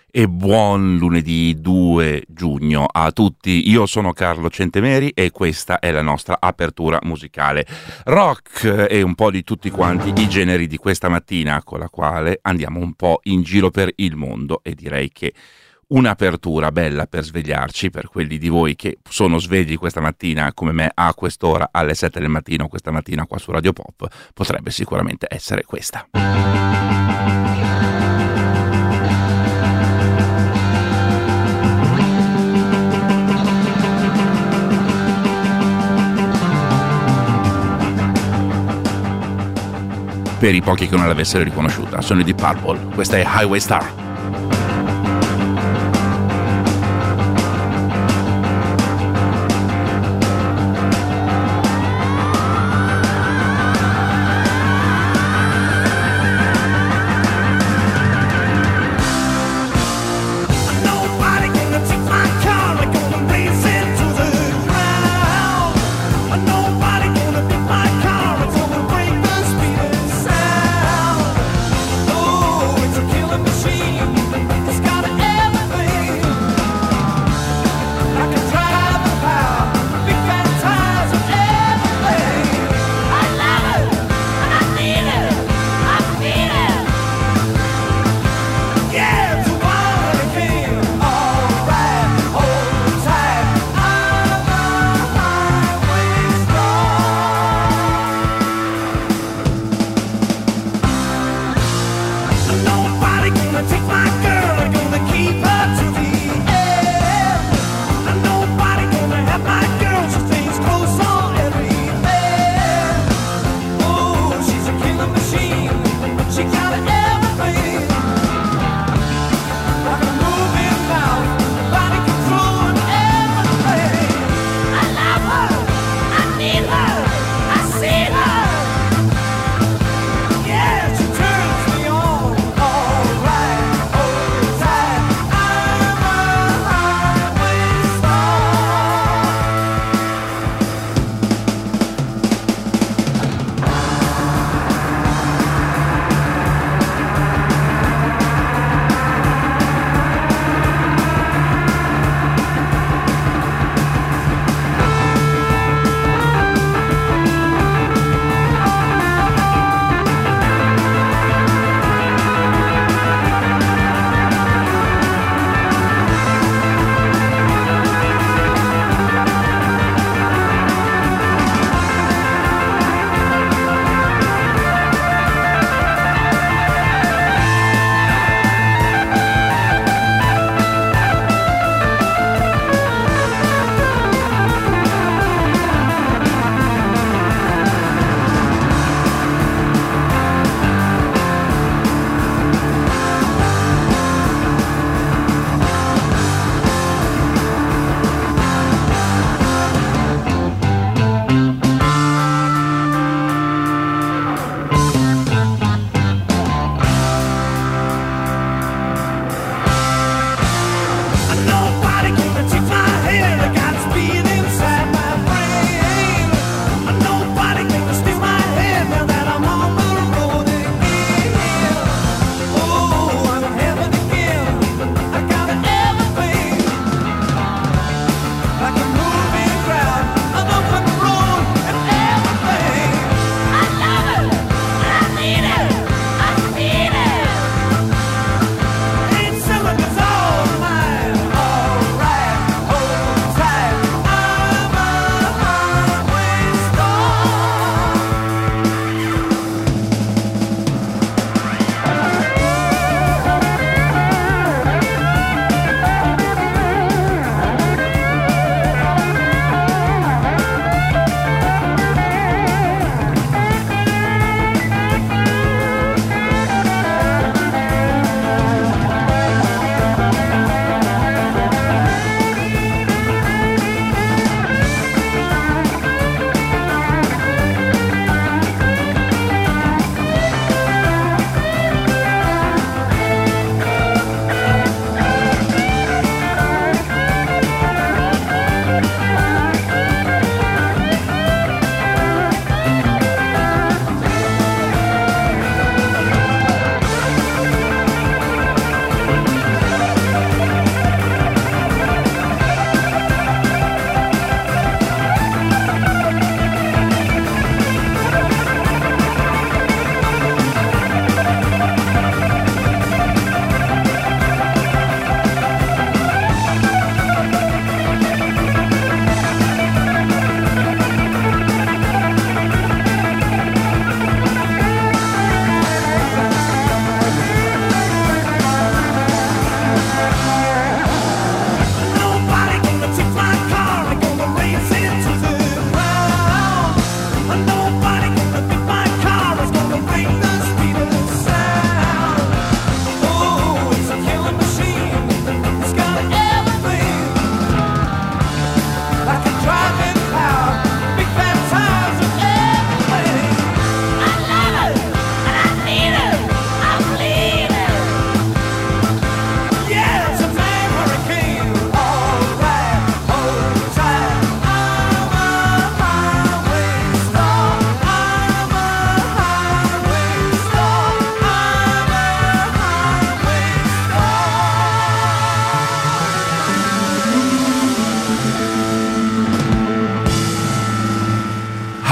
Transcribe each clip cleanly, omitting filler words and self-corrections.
E buon lunedì 2 giugno a tutti. Io sono Carlo Centemeri e questa è la nostra apertura musicale. Rock e un po' di tutti quanti i generi di questa mattina, con la quale andiamo un po' in giro per il mondo, e direi che un'apertura bella per svegliarci, per quelli di voi che sono svegli questa mattina come me a quest'ora, alle 7 del mattino, questa mattina qua su Radio Pop, potrebbe sicuramente essere questa. Per i pochi che non l'avessero riconosciuta, sono i Deep Purple, questa è Highway Star. Machine.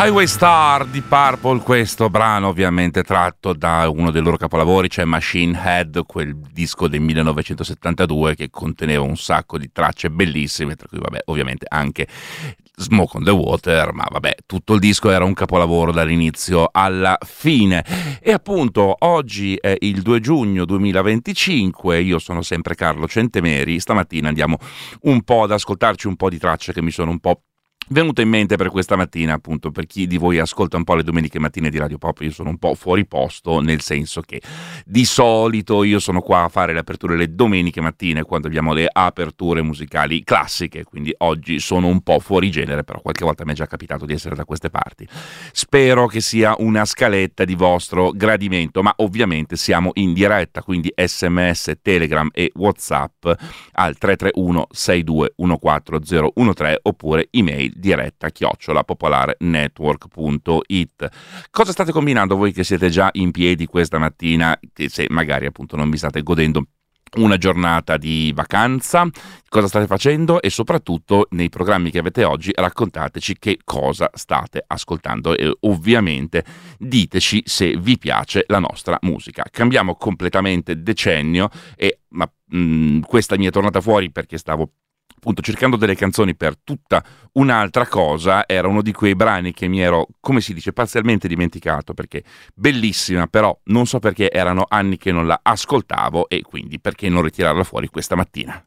Highway Star di Purple, questo brano ovviamente tratto da uno dei loro capolavori, cioè Machine Head, quel disco del 1972 che conteneva un sacco di tracce bellissime, tra cui vabbè ovviamente anche Smoke on the Water, ma vabbè, tutto il disco era un capolavoro dall'inizio alla fine. E appunto oggi è il 2 giugno 2025, io sono sempre Carlo Centemeri, stamattina andiamo un po' ad ascoltarci un po' di tracce che mi sono un po' venuto in mente per questa mattina, appunto, per chi di voi ascolta un po' le domeniche mattine di Radio Pop, io sono un po' fuori posto, nel senso che di solito io sono qua a fare le aperture le domeniche mattine quando abbiamo le aperture musicali classiche, quindi oggi sono un po' fuori genere, però qualche volta mi è già capitato di essere da queste parti. Spero che sia una scaletta di vostro gradimento, ma ovviamente siamo in diretta, quindi SMS, Telegram e WhatsApp al 331 6214 013 oppure email diretta @popolarenetwork.it. Cosa state combinando voi che siete già in piedi questa mattina, che se magari appunto non vi state godendo una giornata di vacanza, cosa state facendo e soprattutto nei programmi che avete oggi raccontateci che cosa state ascoltando e ovviamente diteci se vi piace la nostra musica. Cambiamo completamente decennio e questa mi è tornata fuori perché stavo appunto cercando delle canzoni per tutta un'altra cosa. Era uno di quei brani che mi ero, come si dice, parzialmente dimenticato, perché bellissima, però non so perché erano anni che non la ascoltavo e quindi perché non ritirarla fuori questa mattina.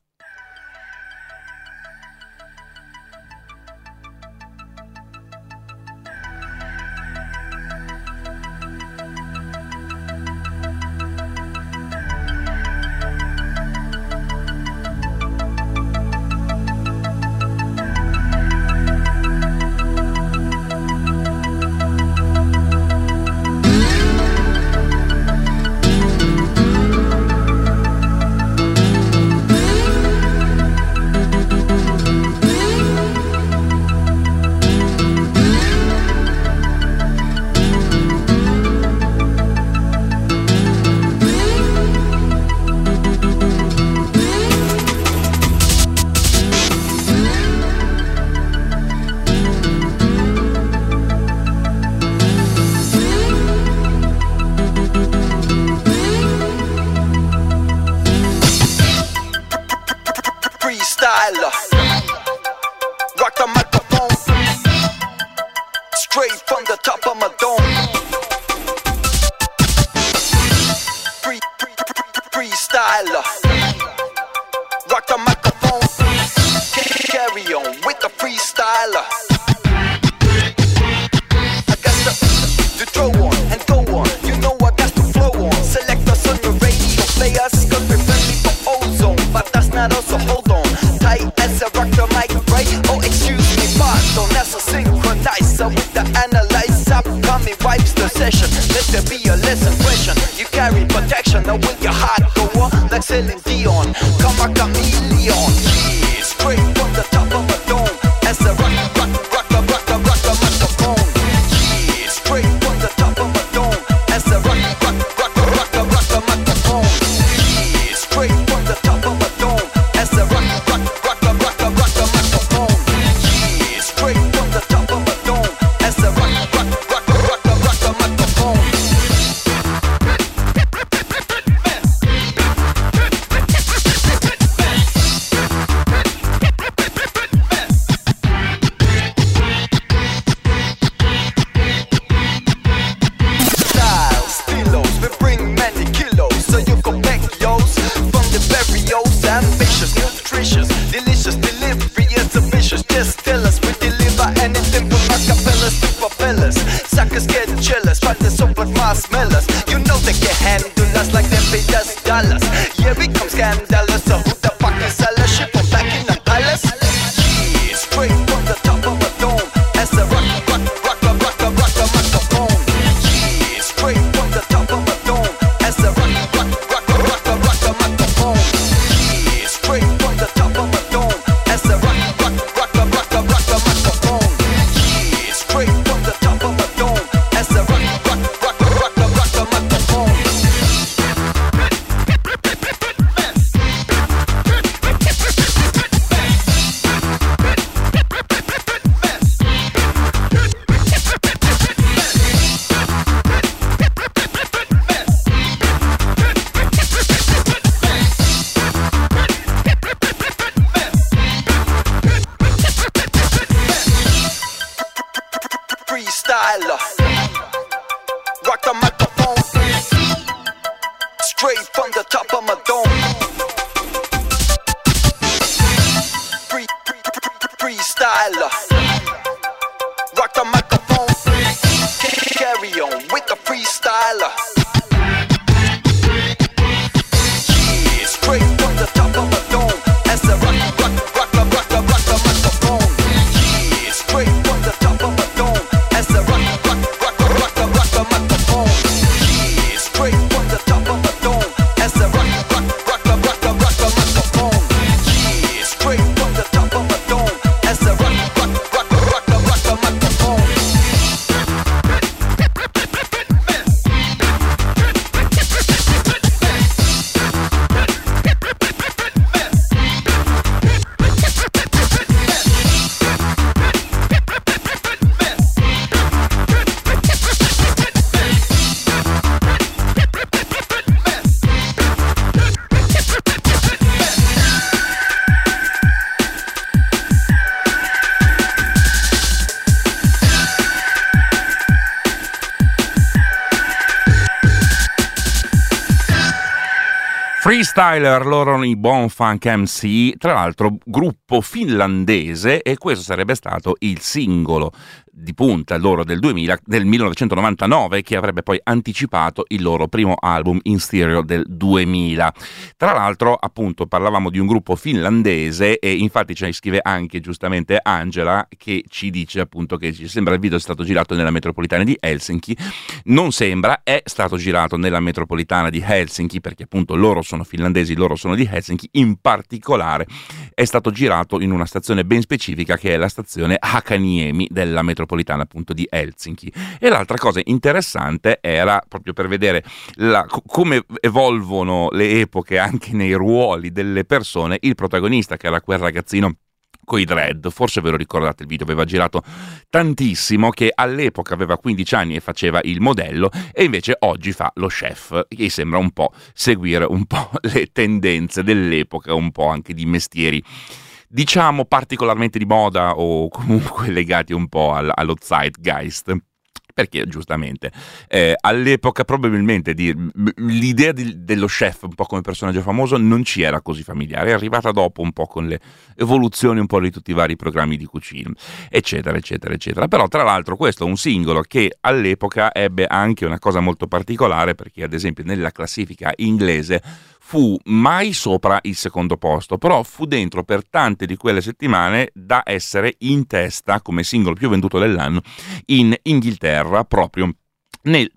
Freestyler, loro erano i Bon Funk MC, tra l'altro gruppo finlandese, e questo sarebbe stato il singolo di punta loro del 1999, che avrebbe poi anticipato il loro primo album in stereo del 2000. Tra l'altro, appunto, parlavamo di un gruppo finlandese, e infatti ci scrive anche giustamente Angela, che ci dice appunto che ci sembra il video è stato girato nella metropolitana di Helsinki. Non sembra, è stato girato nella metropolitana di Helsinki, perché appunto loro sono finlandesi, loro sono di Helsinki. In particolare è stato girato in una stazione ben specifica, che è la stazione Hakaniemi della metropolitana appunto di Helsinki. E l'altra cosa interessante era proprio per vedere come evolvono le epoche anche nei ruoli delle persone. Il protagonista, che era quel ragazzino coi dread, forse ve lo ricordate, il video aveva girato tantissimo, che all'epoca aveva 15 anni e faceva il modello, e invece oggi fa lo chef, che sembra un po' seguire un po' le tendenze dell'epoca, un po' anche di mestieri, diciamo particolarmente di moda, o comunque legati un po' allo zeitgeist. Perché giustamente all'epoca probabilmente l'idea dello chef un po' come personaggio famoso non ci era così familiare, è arrivata dopo un po' con le evoluzioni un po' di tutti i vari programmi di cucina, eccetera eccetera eccetera. Però tra l'altro questo è un singolo che all'epoca ebbe anche una cosa molto particolare, perché ad esempio nella classifica inglese fu mai sopra il secondo posto, però fu dentro per tante di quelle settimane da essere in testa come singolo più venduto dell'anno in Inghilterra proprio nel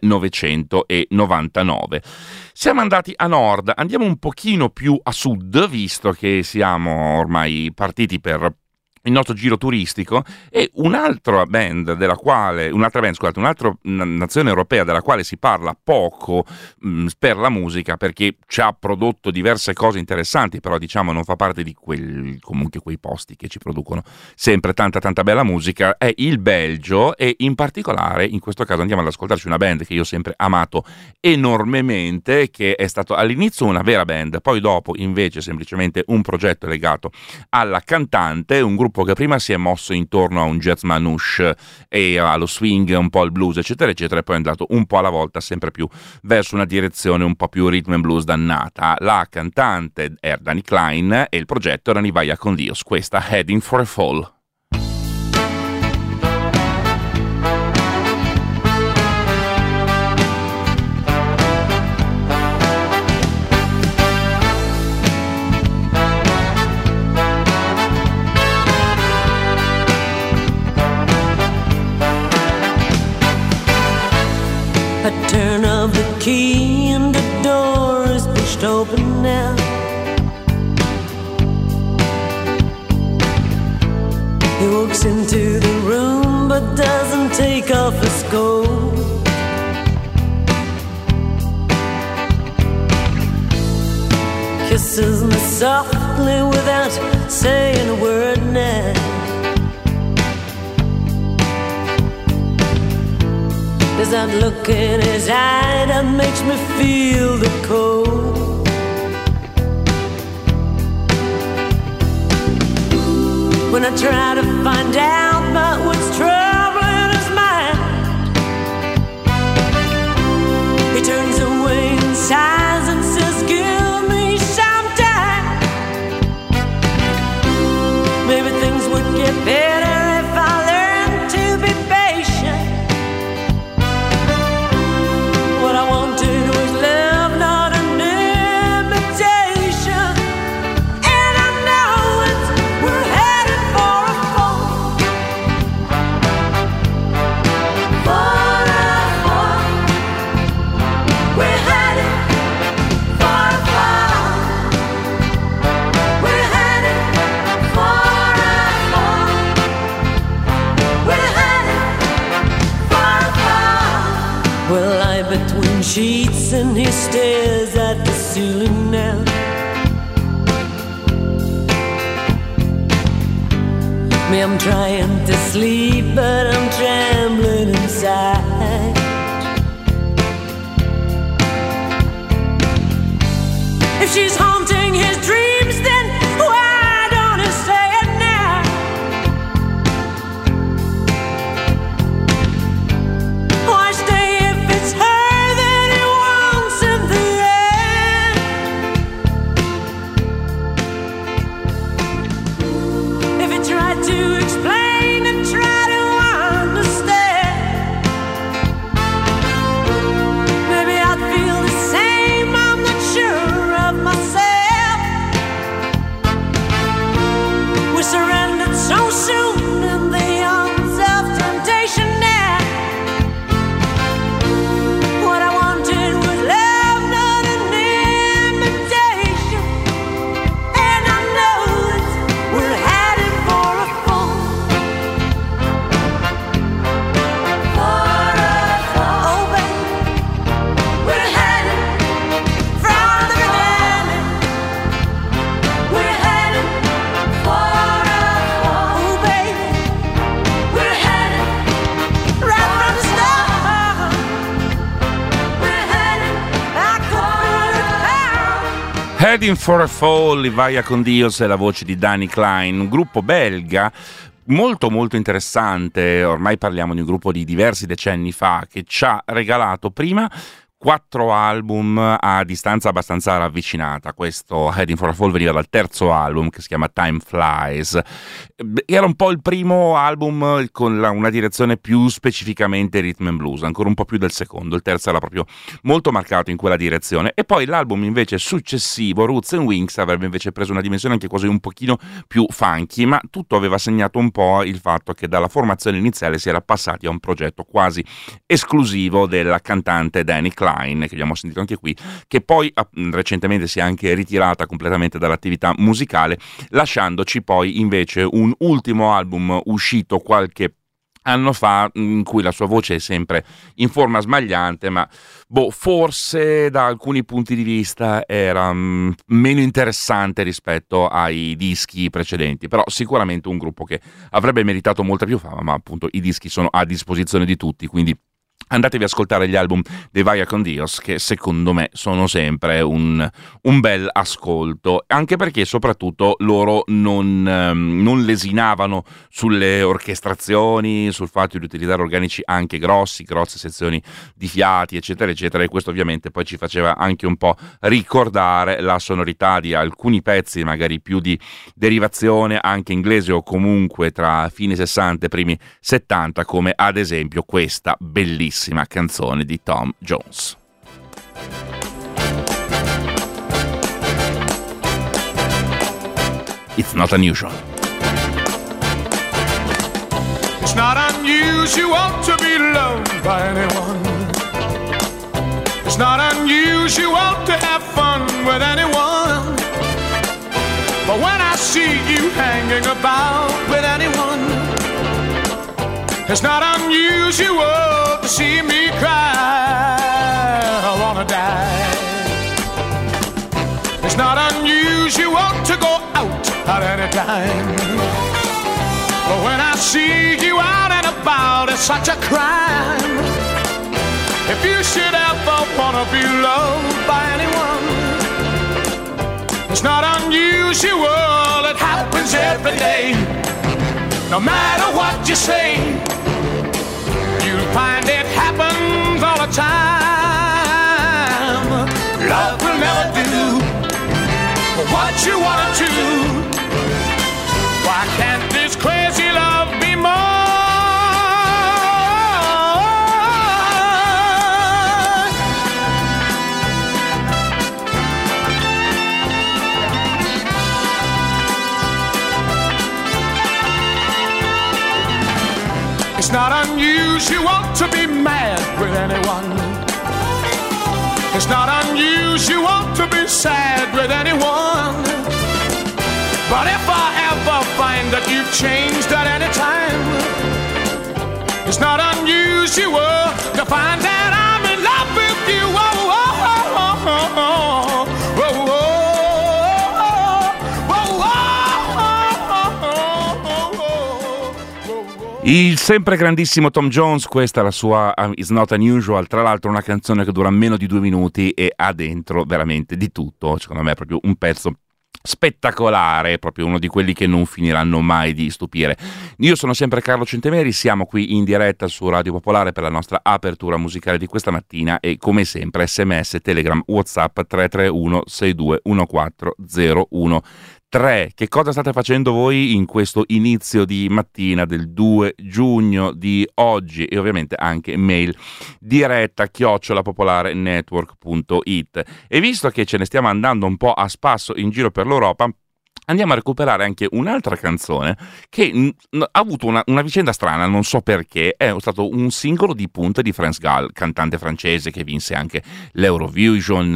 1999. Siamo andati a nord, andiamo un pochino più a sud, visto che siamo ormai partiti per il nostro giro turistico, e un'altra nazione europea della quale si parla poco per la musica, perché ci ha prodotto diverse cose interessanti, però diciamo non fa parte di comunque quei posti che ci producono sempre tanta bella musica, è il Belgio. E in particolare in questo caso andiamo ad ascoltarci una band che io ho sempre amato enormemente, che è stato all'inizio una vera band, poi dopo invece semplicemente un progetto legato alla cantante, un gruppo che prima si è mosso intorno a un jazz manouche e allo swing, un po' al blues eccetera eccetera, e poi è andato un po' alla volta sempre più verso una direzione un po' più rhythm and blues dannata. La cantante è Dani Klein e il progetto era Ni Vaya con Dios, questa Heading for a Fall. A turn of the key and the door is pushed open now. He walks into the room but doesn't take off his coat. Kisses me softly without saying a word now. There's that look in his eye that makes me feel the cold. When I try to find out about what's troubling his mind, he turns away and sighs and says, give me some time. Maybe things would get better if I learned to be patient. What I want to do is live, not an imitation. And I know we're headed for a fall. For a fall. We're headed for a fall. We're headed for a fall. We're headed for a fall. We'll lie between sheets and he stares at the ceiling now. Me, I'm trying to sleep but I'm trembling inside. If she's haunting his dreams, then why don't he say it now? Why stay if it's her that he wants in the end? Heading for a Fall, Vaya con Dios e la voce di Danny Klein, un gruppo belga molto molto interessante. Ormai parliamo di un gruppo di diversi decenni fa che ci ha regalato prima 4 album a distanza abbastanza ravvicinata. Questo Heading for a Fall veniva dal terzo album, che si chiama Time Flies. Era un po' il primo album con una direzione più specificamente rhythm and blues, ancora un po' più del secondo. Il terzo era proprio molto marcato in quella direzione, e poi l'album invece successivo, Roots and Wings, avrebbe invece preso una dimensione anche così un pochino più funky, ma tutto aveva segnato un po' il fatto che dalla formazione iniziale si era passati a un progetto quasi esclusivo della cantante Danny Klein, che abbiamo sentito anche qui, che poi recentemente si è anche ritirata completamente dall'attività musicale, lasciandoci poi invece un ultimo album uscito qualche anno fa, in cui la sua voce è sempre in forma smagliante, ma forse da alcuni punti di vista era meno interessante rispetto ai dischi precedenti, però sicuramente un gruppo che avrebbe meritato molta più fama, ma appunto i dischi sono a disposizione di tutti, quindi andatevi ad ascoltare gli album dei Vaya con Dios, che secondo me sono sempre un bel ascolto, anche perché soprattutto loro non lesinavano sulle orchestrazioni, sul fatto di utilizzare organici anche grosse sezioni di fiati eccetera eccetera, e questo ovviamente poi ci faceva anche un po' ricordare la sonorità di alcuni pezzi magari più di derivazione anche inglese, o comunque tra fine 60 e primi 70, come ad esempio questa bellissima canzone di Tom Jones. It's not unusual. It's not unusual to be loved by anyone. It's not unusual to have fun with anyone. But when I see you hanging about with anyone, it's not unusual to see me cry. I wanna die. It's not unusual to go out at any time, but when I see you out and about, it's such a crime. If you should ever wanna be loved by anyone, it's not unusual, it happens every day. No matter what you say, you'll find it happens all the time. Love will never do what you wanna do. Why can't this crazy love be more? It's not unusual to be mad with anyone. It's not unusual to be sad with anyone. But if I ever find that you've changed at any time, it's not unusual to find that I'm in love with you. Oh, oh, oh, oh, oh, oh, oh. Il sempre grandissimo Tom Jones, questa è la sua It's Not Unusual, tra l'altro una canzone che dura meno di 2 minuti e ha dentro veramente di tutto. Secondo me è proprio un pezzo spettacolare, proprio uno di quelli che non finiranno mai di stupire. Io sono sempre Carlo Centemeri, siamo qui in diretta su Radio Popolare per la nostra apertura musicale di questa mattina, e come sempre SMS, Telegram, WhatsApp 331 6214 013. Che cosa state facendo voi in questo inizio di mattina del 2 giugno di oggi? E ovviamente anche mail diretta @popolarenetwork.it. E visto che ce ne stiamo andando un po' a spasso in giro per l'Europa, andiamo a recuperare anche un'altra canzone che ha avuto una vicenda strana, non so perché. È stato un singolo di punta di France Gall, cantante francese che vinse anche l'Eurovision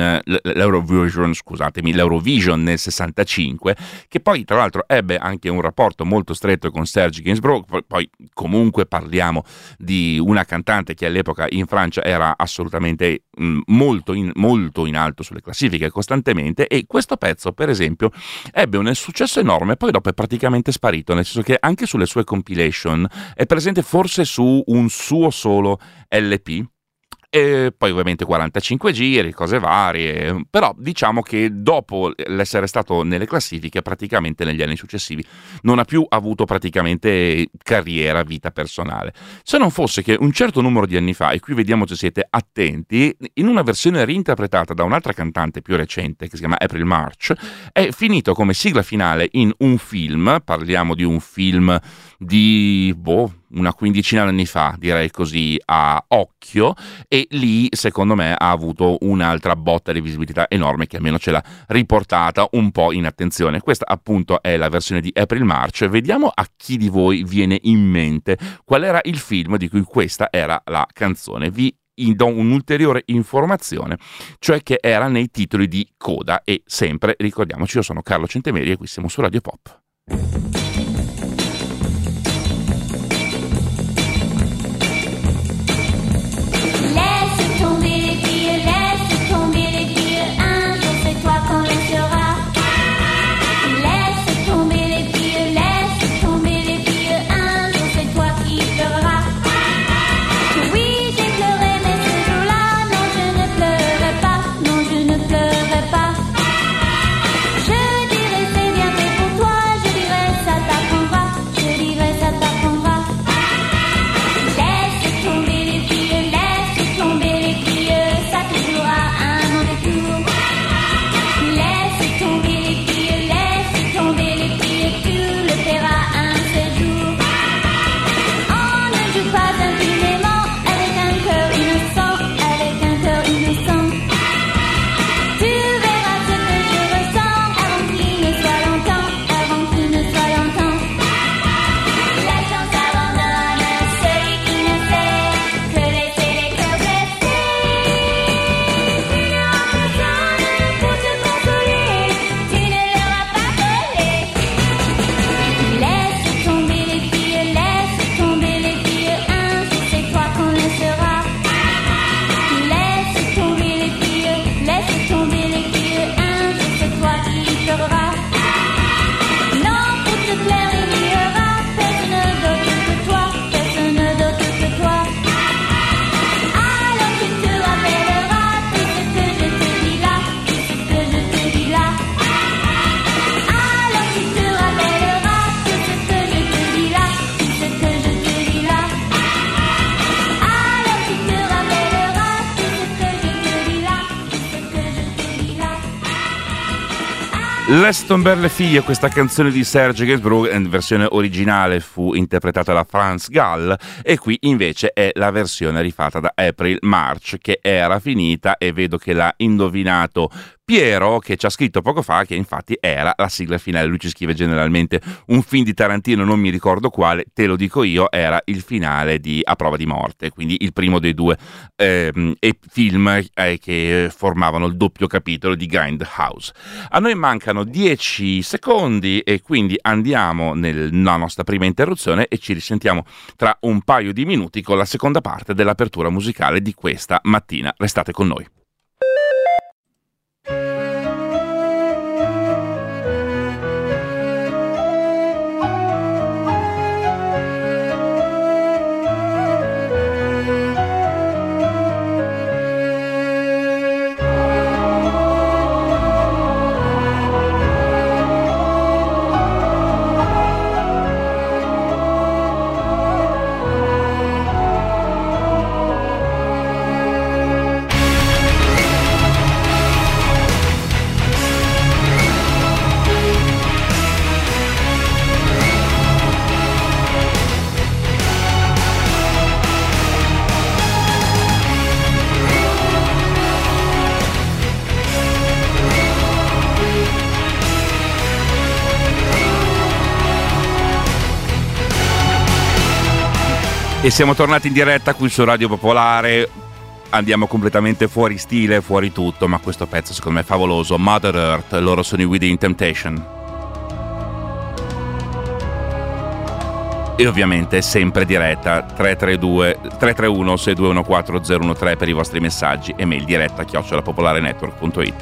nel 65, che poi tra l'altro ebbe anche un rapporto molto stretto con Serge Gainsbourg. Poi comunque parliamo di una cantante che all'epoca in Francia era assolutamente molto in alto sulle classifiche costantemente, e questo pezzo per esempio ebbe un successo enorme, poi dopo è praticamente sparito, nel senso che anche sulle sue compilation è presente forse su un suo solo LP, E poi ovviamente 45 giri, cose varie, però diciamo che dopo l'essere stato nelle classifiche praticamente negli anni successivi non ha più avuto praticamente carriera, vita personale, se non fosse che un certo numero di anni fa, e qui vediamo se siete attenti, in una versione reinterpretata da un'altra cantante più recente che si chiama April March, è finito come sigla finale in un film, parliamo di un film di una quindicina di anni fa, direi così a occhio, e lì secondo me ha avuto un'altra botta di visibilità enorme che almeno ce l'ha riportata un po' in attenzione. Questa appunto è la versione di April March. Vediamo a chi di voi viene in mente qual era il film di cui questa era la canzone. Vi do un'ulteriore informazione, cioè che era nei titoli di coda, e sempre ricordiamoci, io sono Carlo Centemeri e qui siamo su Radio Pop. Laisse tomber les filles, questa canzone di Serge Gainsbourg, in versione originale fu interpretata da Franz Gall, e qui invece è la versione rifatta da April March, che era finita, e vedo che l'ha indovinato Piero, che ci ha scritto poco fa che infatti era la sigla finale. Lui ci scrive generalmente un film di Tarantino, non mi ricordo quale, te lo dico io, era il finale di A prova di morte, quindi il primo dei due film che formavano il doppio capitolo di Grindhouse. A noi mancano 10 secondi e quindi andiamo nella nostra prima interruzione e ci risentiamo tra un paio di minuti con la seconda parte dell'apertura musicale di questa mattina. Restate con noi. E siamo tornati in diretta qui su Radio Popolare. Andiamo completamente fuori stile, fuori tutto, ma questo pezzo secondo me è favoloso. Mother Earth, loro sono i Within Temptation. E ovviamente sempre diretta 331 6214 013 per i vostri messaggi e mail diretta @popolarenetwork.it.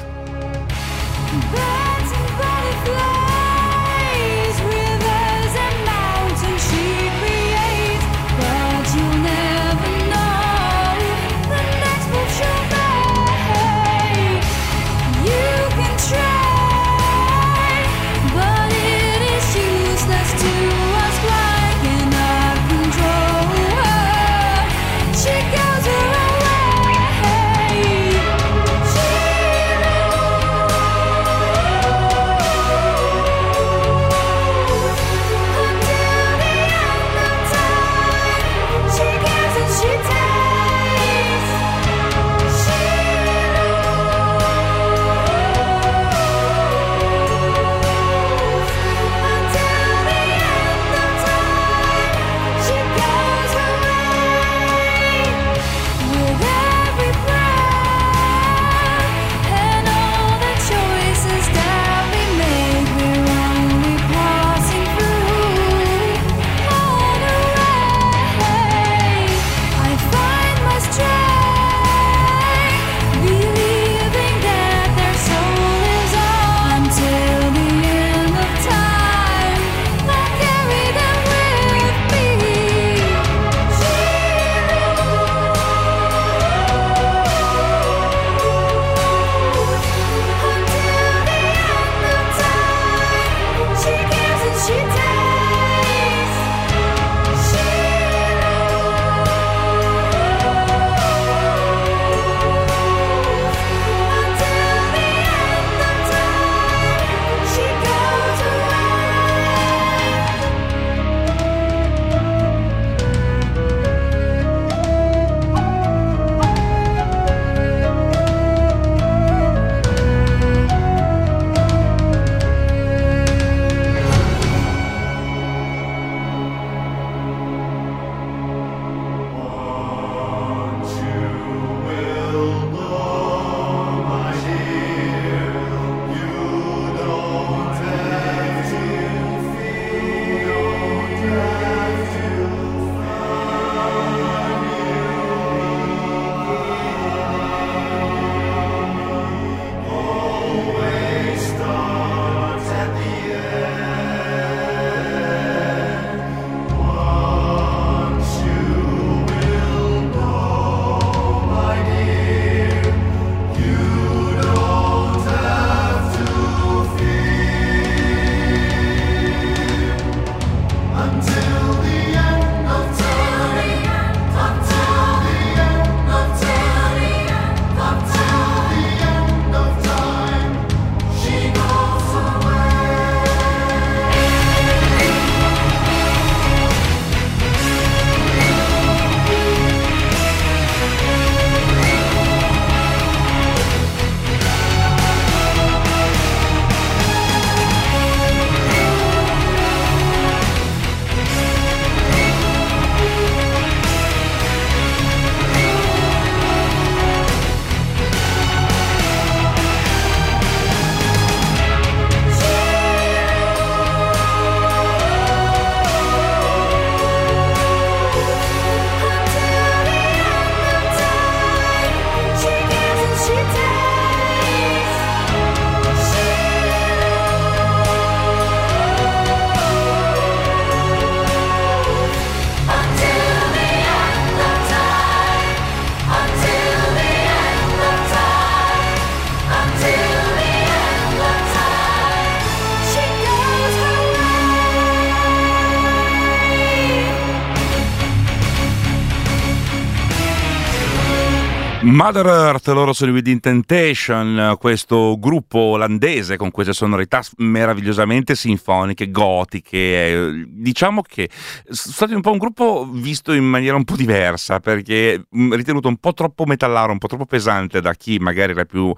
Mother Earth, loro sono Within Temptation, questo gruppo olandese con queste sonorità meravigliosamente sinfoniche, gotiche. Diciamo che è stato un po' un gruppo visto in maniera un po' diversa, perché ritenuto un po' troppo metallaro, un po' troppo pesante da chi magari era più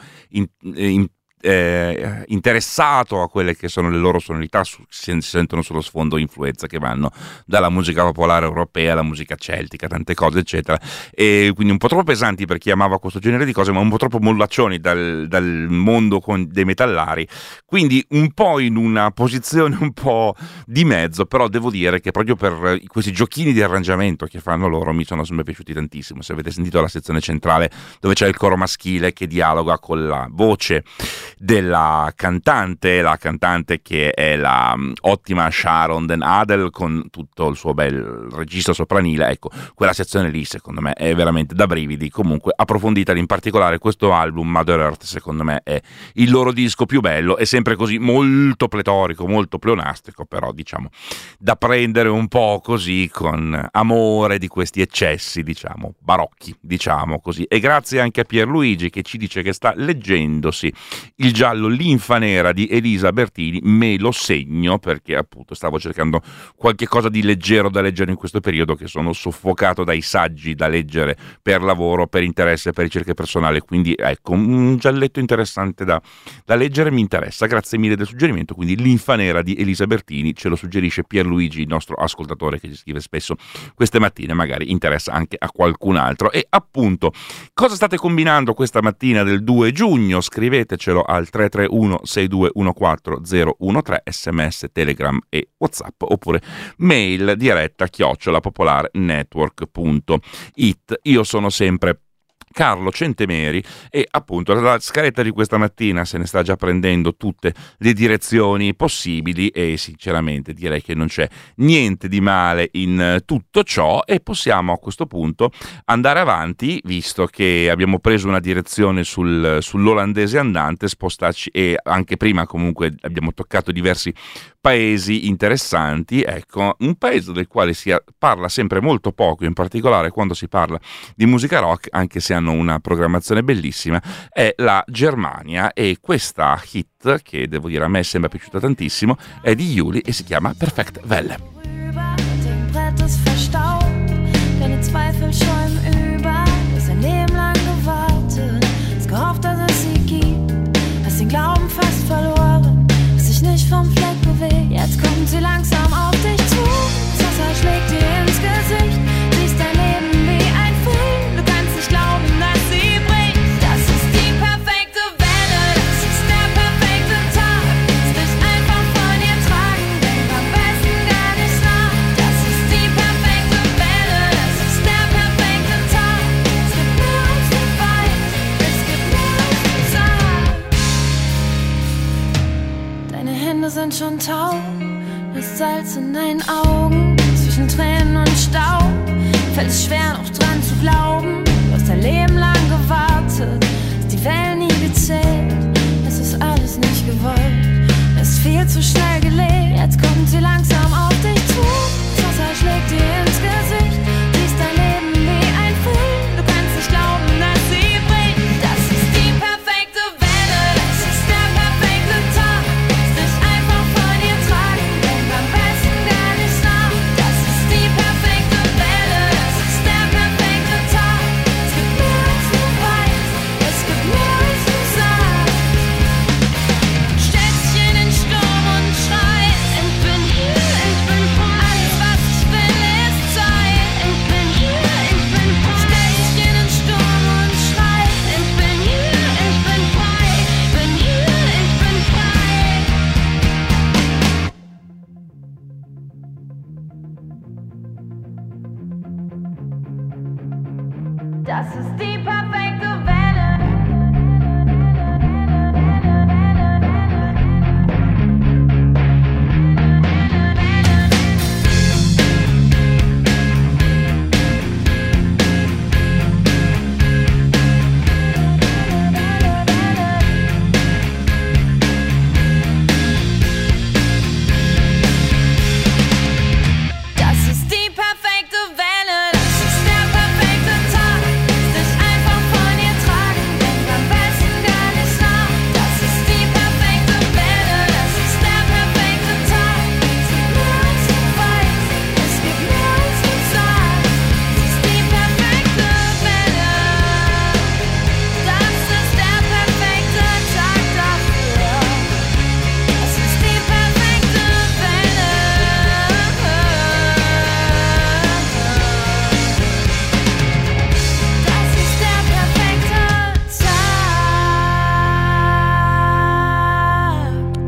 interessato a quelle che sono le loro sonorità. Si sentono sullo sfondo influenze che vanno dalla musica popolare europea alla musica celtica, tante cose eccetera, e quindi un po' troppo pesanti per chi amava questo genere di cose, ma un po' troppo mollaccioni dal mondo dei metallari, quindi un po' in una posizione un po' di mezzo. Però devo dire che proprio per questi giochini di arrangiamento che fanno loro mi sono sempre piaciuti tantissimo. Se avete sentito la sezione centrale dove c'è il coro maschile che dialoga con la voce della cantante, la cantante che è la ottima Sharon Den Adel con tutto il suo bel registro sopranile, ecco, quella sezione lì secondo me è veramente da brividi. Comunque approfondita, in particolare questo album Mother Earth secondo me è il loro disco più bello, è sempre così molto pletorico, molto pleonastico, però diciamo da prendere un po' così con amore di questi eccessi, diciamo barocchi, diciamo così. E grazie anche a Pierluigi che ci dice che sta leggendosi il giallo Linfa Nera di Elisa Bertini. Me lo segno perché appunto stavo cercando qualche cosa di leggero da leggere in questo periodo, che sono soffocato dai saggi da leggere per lavoro, per interesse, per ricerche personali, quindi ecco un gialletto interessante da leggere mi interessa. Grazie mille del suggerimento. Quindi Linfa Nera di Elisa Bertini ce lo suggerisce Pierluigi, il nostro ascoltatore che ci scrive spesso queste mattine, magari interessa anche a qualcun altro. E appunto cosa state combinando questa mattina del 2 giugno? Scrivetecelo al 331 6214 013, sms, telegram e whatsapp, oppure mail diretta @popolarenetwork.it. Io sono sempre Carlo Centemeri e appunto la scaletta di questa mattina se ne sta già prendendo tutte le direzioni possibili e sinceramente direi che non c'è niente di male in tutto ciò, e possiamo a questo punto andare avanti, visto che abbiamo preso una direzione sull'olandese andante, spostarci, e anche prima comunque abbiamo toccato diversi paesi interessanti. Ecco, un paese del quale si parla sempre molto poco, in particolare quando si parla di musica rock, anche se hanno una programmazione bellissima, è la Germania, e questa hit, che devo dire a me sembra piaciuta tantissimo, è di Juli e si chiama Perfekt Welle. Jetzt kommt sie langsam auf dich zu, das Wasser schlägt dir ins Gesicht, siehst dein Leben wie ein Film, du kannst nicht glauben, dass sie bricht. Das ist die perfekte Welle, das ist der perfekte Tag, lass dich einfach von ihr tragen, denk am besten gar nicht nach. Das ist die perfekte Welle, das ist der perfekte Tag, es gibt mehr als den Wald, es gibt mehr als den Sand. Deine Hände sind schon taub, das Salz in deinen Augen, zwischen Tränen und Staub, fällt es schwer noch dran zu glauben, du hast dein Leben lang gewartet, hast die Wellen nie gezählt, es ist alles nicht gewollt, es ist viel zu schnell gelebt, jetzt kommt sie langsam auf dich zu, das Wasser schlägt dir ins Gesicht, siehst dein Leben wie ein Film, du kannst nicht glauben, dass sie bricht, das ist die perfekte Welle, das ist der perfekte Tag, lass dich einfach von ihr tragen, denk am besten gar nicht nach, das ist die perfekte Welle, das ist der perfekte Tag, es gibt mehr als du weißt, es gibt mehr als du sagst. Stellst dich in den Sturm und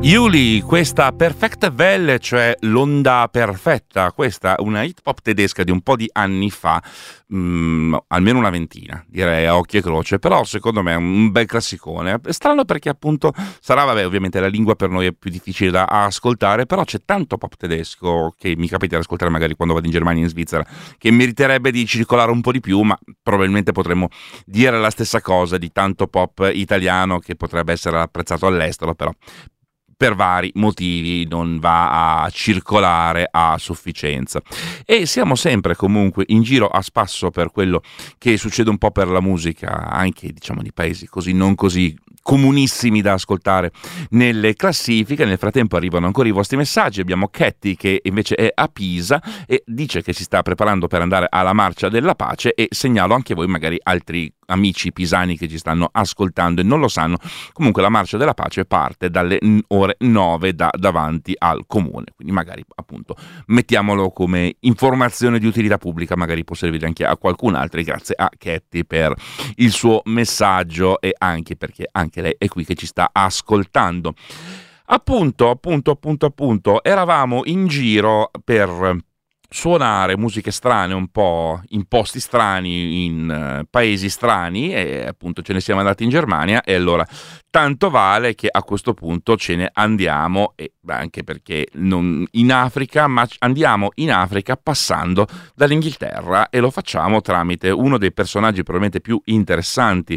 Yuli, questa Perfekte Welle, cioè l'onda perfetta, questa una hip hop tedesca di un po' di anni fa, almeno una ventina, direi a occhio e croce, però secondo me è un bel classicone. È strano perché appunto sarà, vabbè, ovviamente la lingua per noi è più difficile da ascoltare, però c'è tanto pop tedesco che mi capita di ascoltare magari quando vado in Germania e in Svizzera, che meriterebbe di circolare un po' di più, ma probabilmente potremmo dire la stessa cosa di tanto pop italiano che potrebbe essere apprezzato all'estero, però per vari motivi non va a circolare a sufficienza. E siamo sempre comunque in giro a spasso per quello che succede un po' per la musica, anche diciamo di paesi così non così comunissimi da ascoltare nelle classifiche. Nel frattempo arrivano ancora i vostri messaggi. Abbiamo Katy che invece è a Pisa e dice che si sta preparando per andare alla Marcia della Pace, e segnalo anche voi magari altri amici pisani che ci stanno ascoltando e non lo sanno. Comunque la Marcia della Pace parte dalle ore 9 da davanti al comune, quindi magari appunto mettiamolo come informazione di utilità pubblica, magari può servire anche a qualcun altro. Grazie a Katy per il suo messaggio e anche perché anche lei è qui che ci sta ascoltando. Appunto, eravamo in giro per suonare musiche strane un po' in posti strani, in paesi strani, e appunto ce ne siamo andati in Germania, e allora tanto vale che a questo punto ce ne andiamo, e anche perché non in Africa, ma andiamo in Africa passando dall'Inghilterra, e lo facciamo tramite uno dei personaggi probabilmente più interessanti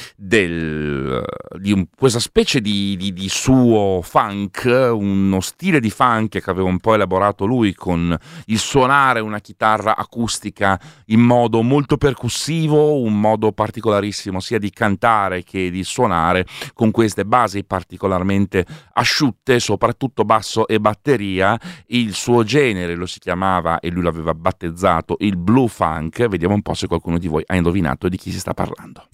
di questa specie di suo funk, uno stile di funk che aveva un po' elaborato lui con il suonare una chitarra acustica in modo molto percussivo, un modo particolarissimo sia di cantare che di suonare, con queste basi particolarmente asciutte, soprattutto basso e batteria. Il suo genere lo si chiamava, e lui l'aveva battezzato, il blue funk. Vediamo un po' se qualcuno di voi ha indovinato di chi si sta parlando.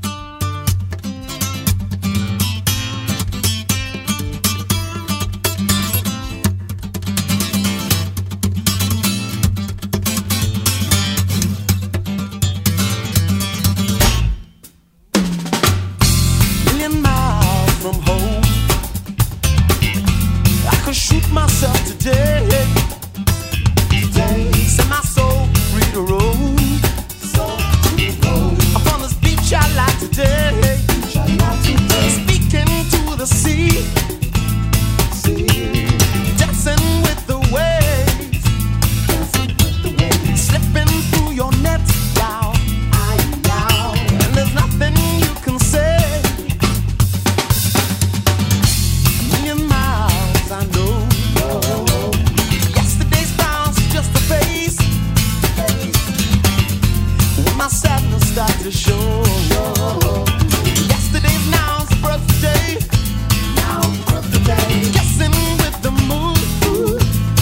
Shoot myself today, set my soul free to roam. Upon this beach I lie today, speaking to the sea, dancing with the waves, slipping through your net, and there's nothing you can say. A million miles I know. Yesterday's bounce just a face, when my sadness starts to show. Yesterday's now's birthday, guessing with the mood,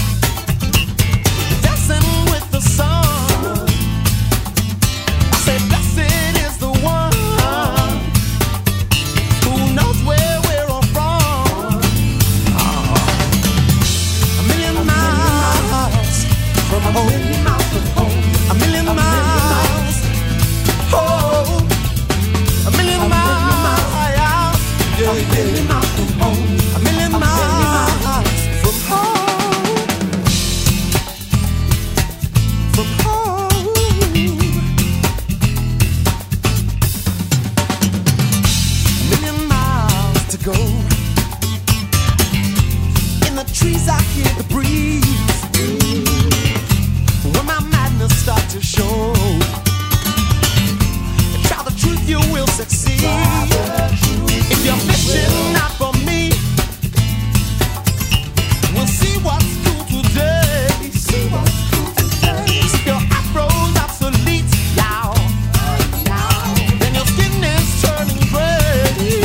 dancing with the sun. I say blessed is the one who knows where we're all from. A million miles from home, a million miles, oh, a million miles, yeah, a million miles from home, a million miles from home, from home. A million miles to go. In the trees I hear the breeze, when my madness starts to show. Try the truth, you will succeed. If you're fishing not for me, we'll see what's cool today. If your afro's obsolete, then your skin is turning gray.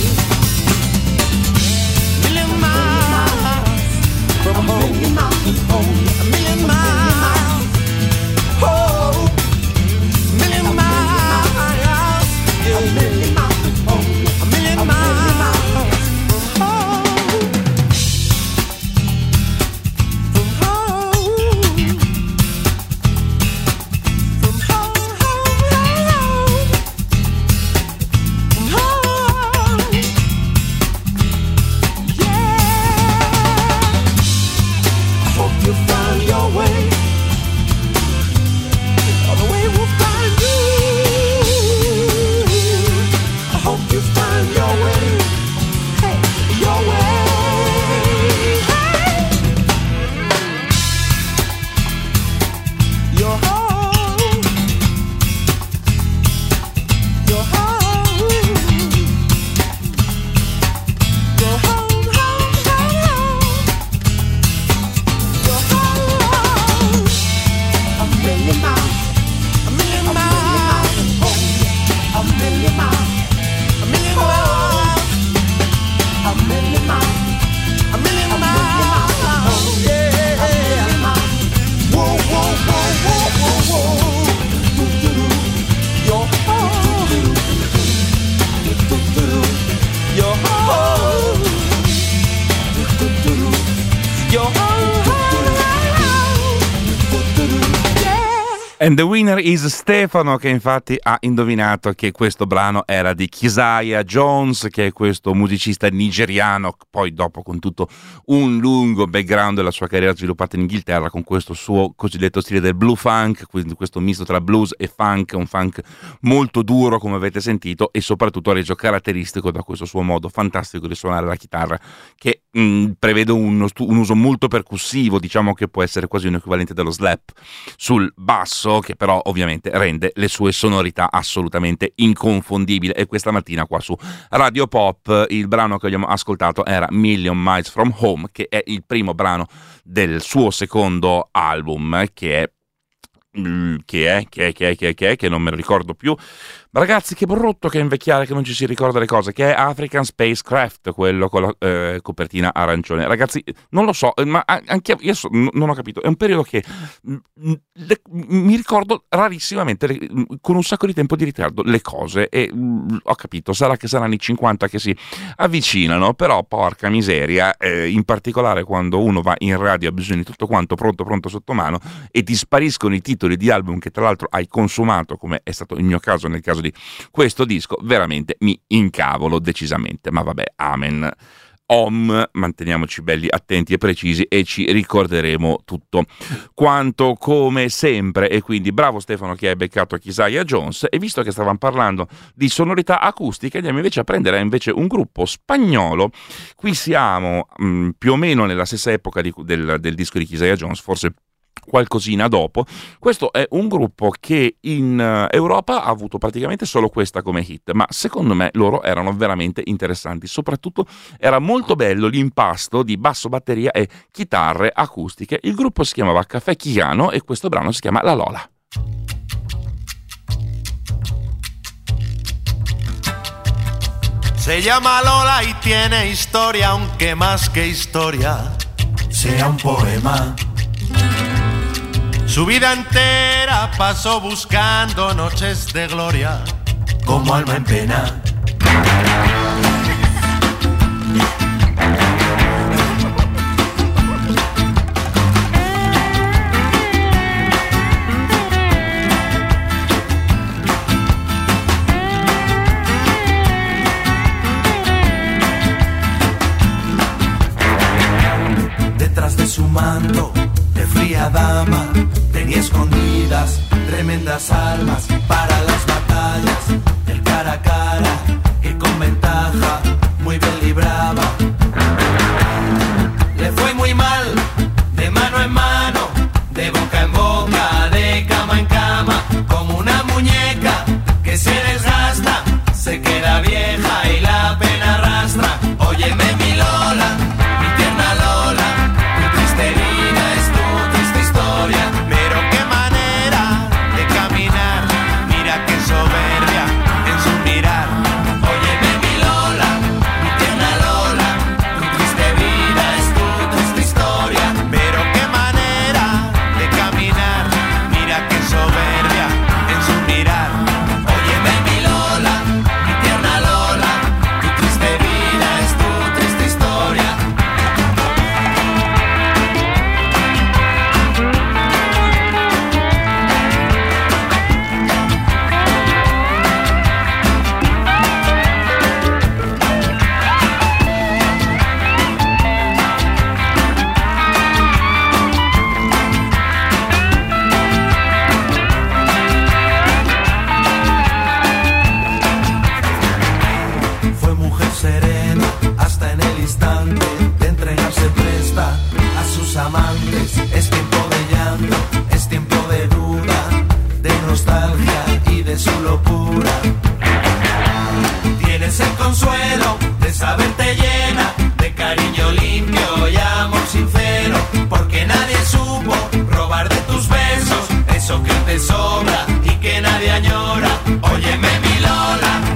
Million miles from home, a million miles, oh, a million miles, yeah, a million miles. million miles, a million miles, a million miles, a million miles, yeah. Whoa, whoa, whoa, whoa, whoa, whoa. Your heart, your heart, your heart. And the winner is Stefano, che infatti ha indovinato che questo brano era di Keziah Jones, che è questo musicista nigeriano, poi dopo con tutto un lungo background della sua carriera sviluppata in Inghilterra con questo suo cosiddetto stile del blue funk, quindi questo misto tra blues e funk, un funk molto duro come avete sentito e soprattutto reso caratteristico da questo suo modo fantastico di suonare la chitarra che prevede un uso molto percussivo, diciamo che può essere quasi un equivalente dello slap sul basso, che però ovviamente rende le sue sonorità assolutamente inconfondibili. E questa mattina qua su Radio Pop il brano che abbiamo ascoltato era Million Miles From Home, che è il primo brano del suo secondo album, che non me lo ricordo più. Ragazzi, che brutto che è invecchiare, che non ci si ricorda le cose, che è African Spacecraft, quello con la copertina arancione. Ragazzi, non lo so, ma anche io non ho capito. È un periodo che mi ricordo rarissimamente, con un sacco di tempo di ritardo, le cose, e ho capito, sarà che saranno i 50 che si avvicinano, però porca miseria, in particolare quando uno va in radio ha bisogno di tutto quanto pronto sotto mano e ti spariscono i titoli di album che tra l'altro hai consumato, come è stato il mio caso nel caso di questo disco, veramente mi incavolo decisamente, ma vabbè, amen. Manteniamoci belli attenti e precisi e ci ricorderemo tutto quanto come sempre. E quindi bravo Stefano che hai beccato Keziah Jones. E visto che stavamo parlando di sonorità acustiche, andiamo invece a prendere un gruppo spagnolo. Qui siamo più o meno nella stessa epoca del disco di Keziah Jones, forse qualcosina dopo. Questo è un gruppo che in Europa ha avuto praticamente solo questa come hit, ma secondo me loro erano veramente interessanti, soprattutto era molto bello l'impasto di basso, batteria e chitarre acustiche. Il gruppo si chiamava Café Quijano e questo brano si chiama La Lola. Se llama Lola y tiene historia, aunque más que historia sea un poema. Su vida entera pasó buscando noches de gloria, como alma en pena. Detrás de su manto de fría dama tenía escondidas tremendas armas para las batallas, el cara a cara que con ventaja muy bien libraba. Le fue muy mal, de mano en mano, de boca en boca, de cama en cama, como una muñeca que se desgasta, se queda vieja y la pena arrastra. Óyeme mi Lola, mi tierna Lola, tu triste vida es tu triste historia. Pero qué manera de caminar, mira qué soberbia en su mirar. Óyeme mi Lola, mi tierna Lola, tu triste vida es tu triste historia. Pero qué manera de caminar, mira qué soberbia en su mirar. Óyeme mi Lola, mi tierna Lola, tu triste vida es tu triste historia. Fue mujer serena hasta en el instante de entregarse presta a sus amantes. Es tiempo de llanto, es tiempo de duda, de nostalgia y de su locura. Tienes el consuelo de saberte llena de cariño limpio y amor sincero, porque nadie supo robar de tus besos eso que te sobra y que nadie añora. Óyeme mi Lola,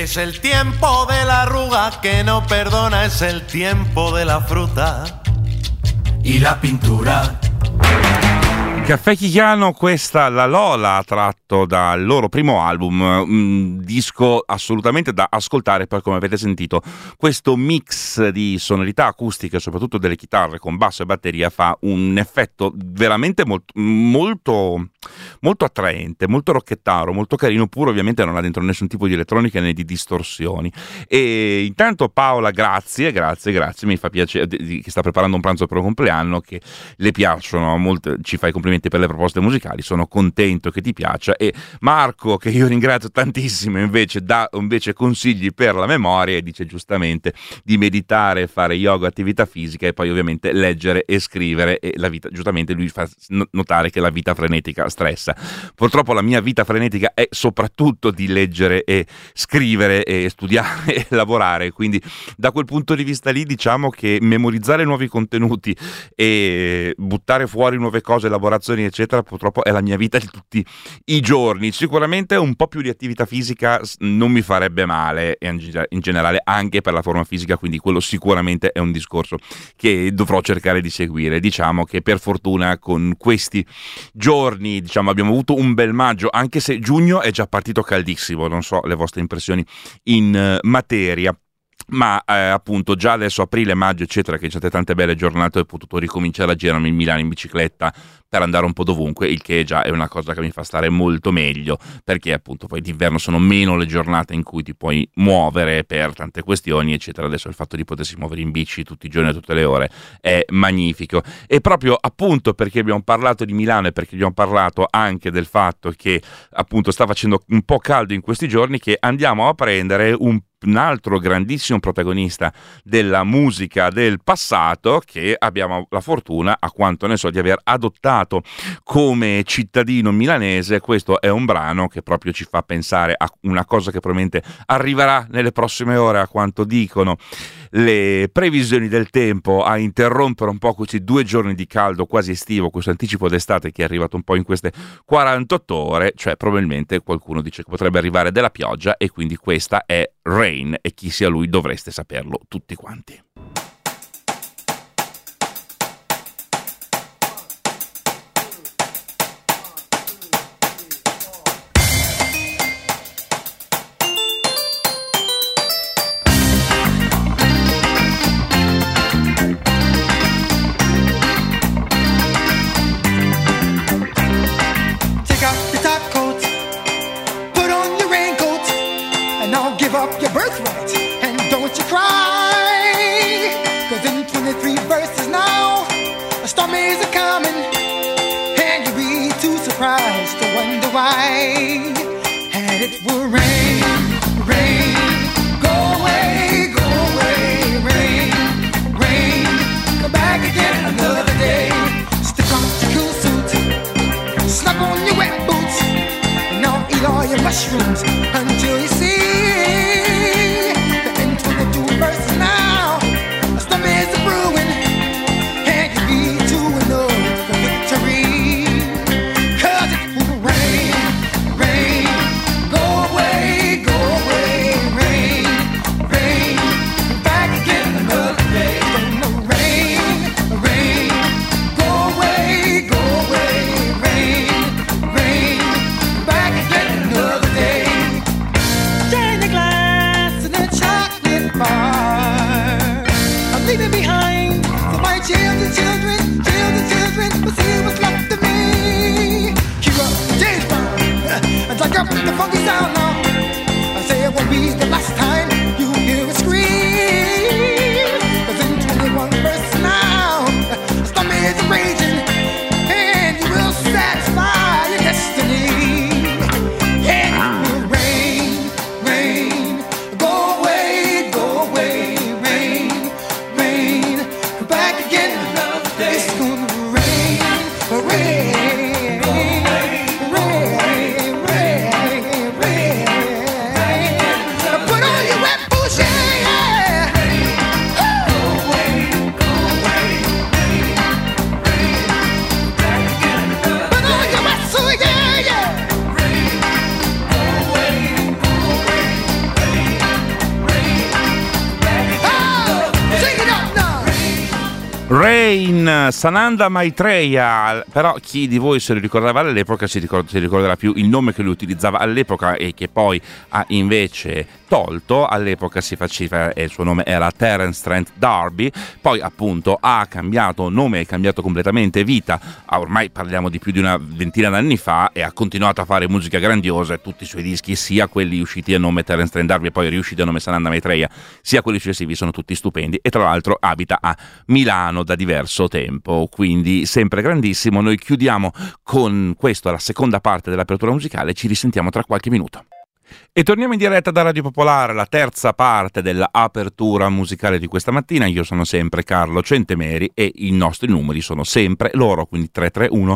Es el tiempo de la arruga que no perdona, es el tiempo de la fruta y la pintura. Caffè Chichiano, questa La Lola, tratto dal loro primo album, un disco assolutamente da ascoltare. Poi, come avete sentito, questo mix di sonorità acustiche, soprattutto delle chitarre con basso e batteria, fa un effetto veramente molto attraente, molto rocchettaro, molto carino, pure ovviamente non ha dentro nessun tipo di elettronica né di distorsioni. E intanto Paola, grazie, mi fa piacere che sta preparando un pranzo per un compleanno, che le piacciono molto, ci fai complimenti per le proposte musicali, sono contento che ti piaccia. E Marco, che io ringrazio tantissimo, invece dà consigli per la memoria e dice giustamente di meditare, fare yoga, attività fisica e poi ovviamente leggere e scrivere, e la vita, giustamente lui fa notare che la vita frenetica stressa. Purtroppo la mia vita frenetica è soprattutto di leggere e scrivere e studiare e lavorare, quindi da quel punto di vista lì diciamo che memorizzare nuovi contenuti e buttare fuori nuove cose, elaborazioni eccetera, purtroppo è la mia vita di tutti i giorni. Sicuramente un po' più di attività fisica non mi farebbe male, e in generale anche per la forma fisica, quindi quello sicuramente è un discorso che dovrò cercare di seguire. Diciamo che per fortuna con questi giorni abbiamo avuto un bel maggio, anche se giugno è già partito caldissimo, non so le vostre impressioni in materia. Ma appunto già adesso aprile, maggio eccetera, che c'è tante belle giornate, ho potuto ricominciare a girarmi in Milano in bicicletta per andare un po' dovunque, il che già è una cosa che mi fa stare molto meglio, perché appunto poi d'inverno sono meno le giornate in cui ti puoi muovere per tante questioni eccetera. Adesso il fatto di potersi muovere in bici tutti i giorni e tutte le ore è magnifico. E proprio appunto perché abbiamo parlato di Milano e perché abbiamo parlato anche del fatto che appunto sta facendo un po' caldo in questi giorni, che andiamo a prendere un altro grandissimo protagonista della musica del passato, che abbiamo la fortuna, a quanto ne so, di aver adottato come cittadino milanese. Questo è un brano che proprio ci fa pensare a una cosa che probabilmente arriverà nelle prossime ore, a quanto dicono le previsioni del tempo, a interrompere un po' questi 2 giorni di caldo quasi estivo, questo anticipo d'estate che è arrivato un po' in queste 48 ore, cioè probabilmente qualcuno dice che potrebbe arrivare della pioggia, e quindi questa è Rain, e chi sia lui dovreste saperlo tutti quanti. Mushrooms until you see the end 22 verses now. A storm is brewing, and you be to enough for victory. 'Cause it will rain, rain, go away, rain, rain, back again another day. Gonna rain, rain, go away, rain, rain, back again another day. Drain the glass in a chocolate bar. I'm leaving behind for my children will see what's left of me. Keep up the James Brown and take up the funky sound now. I say it won't be the last time you hear a scream. 'Cause in 21 verses now, the storm is raging, and you will satisfy your destiny. Yeah, it will rain, rain, go away, rain, rain, come back again another day. It's gonna rain, rain, rain, rain, rain, rain. Put on your wet Rain, Sananda Maitreya, però chi di voi se lo ricordava all'epoca si ricorderà più il nome che lui utilizzava all'epoca e che poi ha invece tolto. All'epoca si faceva, il suo nome era Terence Trent D'Arby, poi appunto ha cambiato nome, ha cambiato completamente vita, ormai parliamo di più di una ventina d'anni fa, e ha continuato a fare musica grandiosa. Tutti i suoi dischi, sia quelli usciti a nome Terence Trent D'Arby e poi riusciti a nome Sananda Maitreya, sia quelli successivi, sono tutti stupendi, e tra l'altro abita a Milano da diverso tempo, quindi sempre grandissimo. Noi chiudiamo con questo, la seconda parte dell'apertura musicale, ci risentiamo tra qualche minuto. E torniamo in diretta da Radio Popolare, la terza parte dell'apertura musicale di questa mattina. Io sono sempre Carlo Centemeri e i nostri numeri sono sempre loro, quindi 331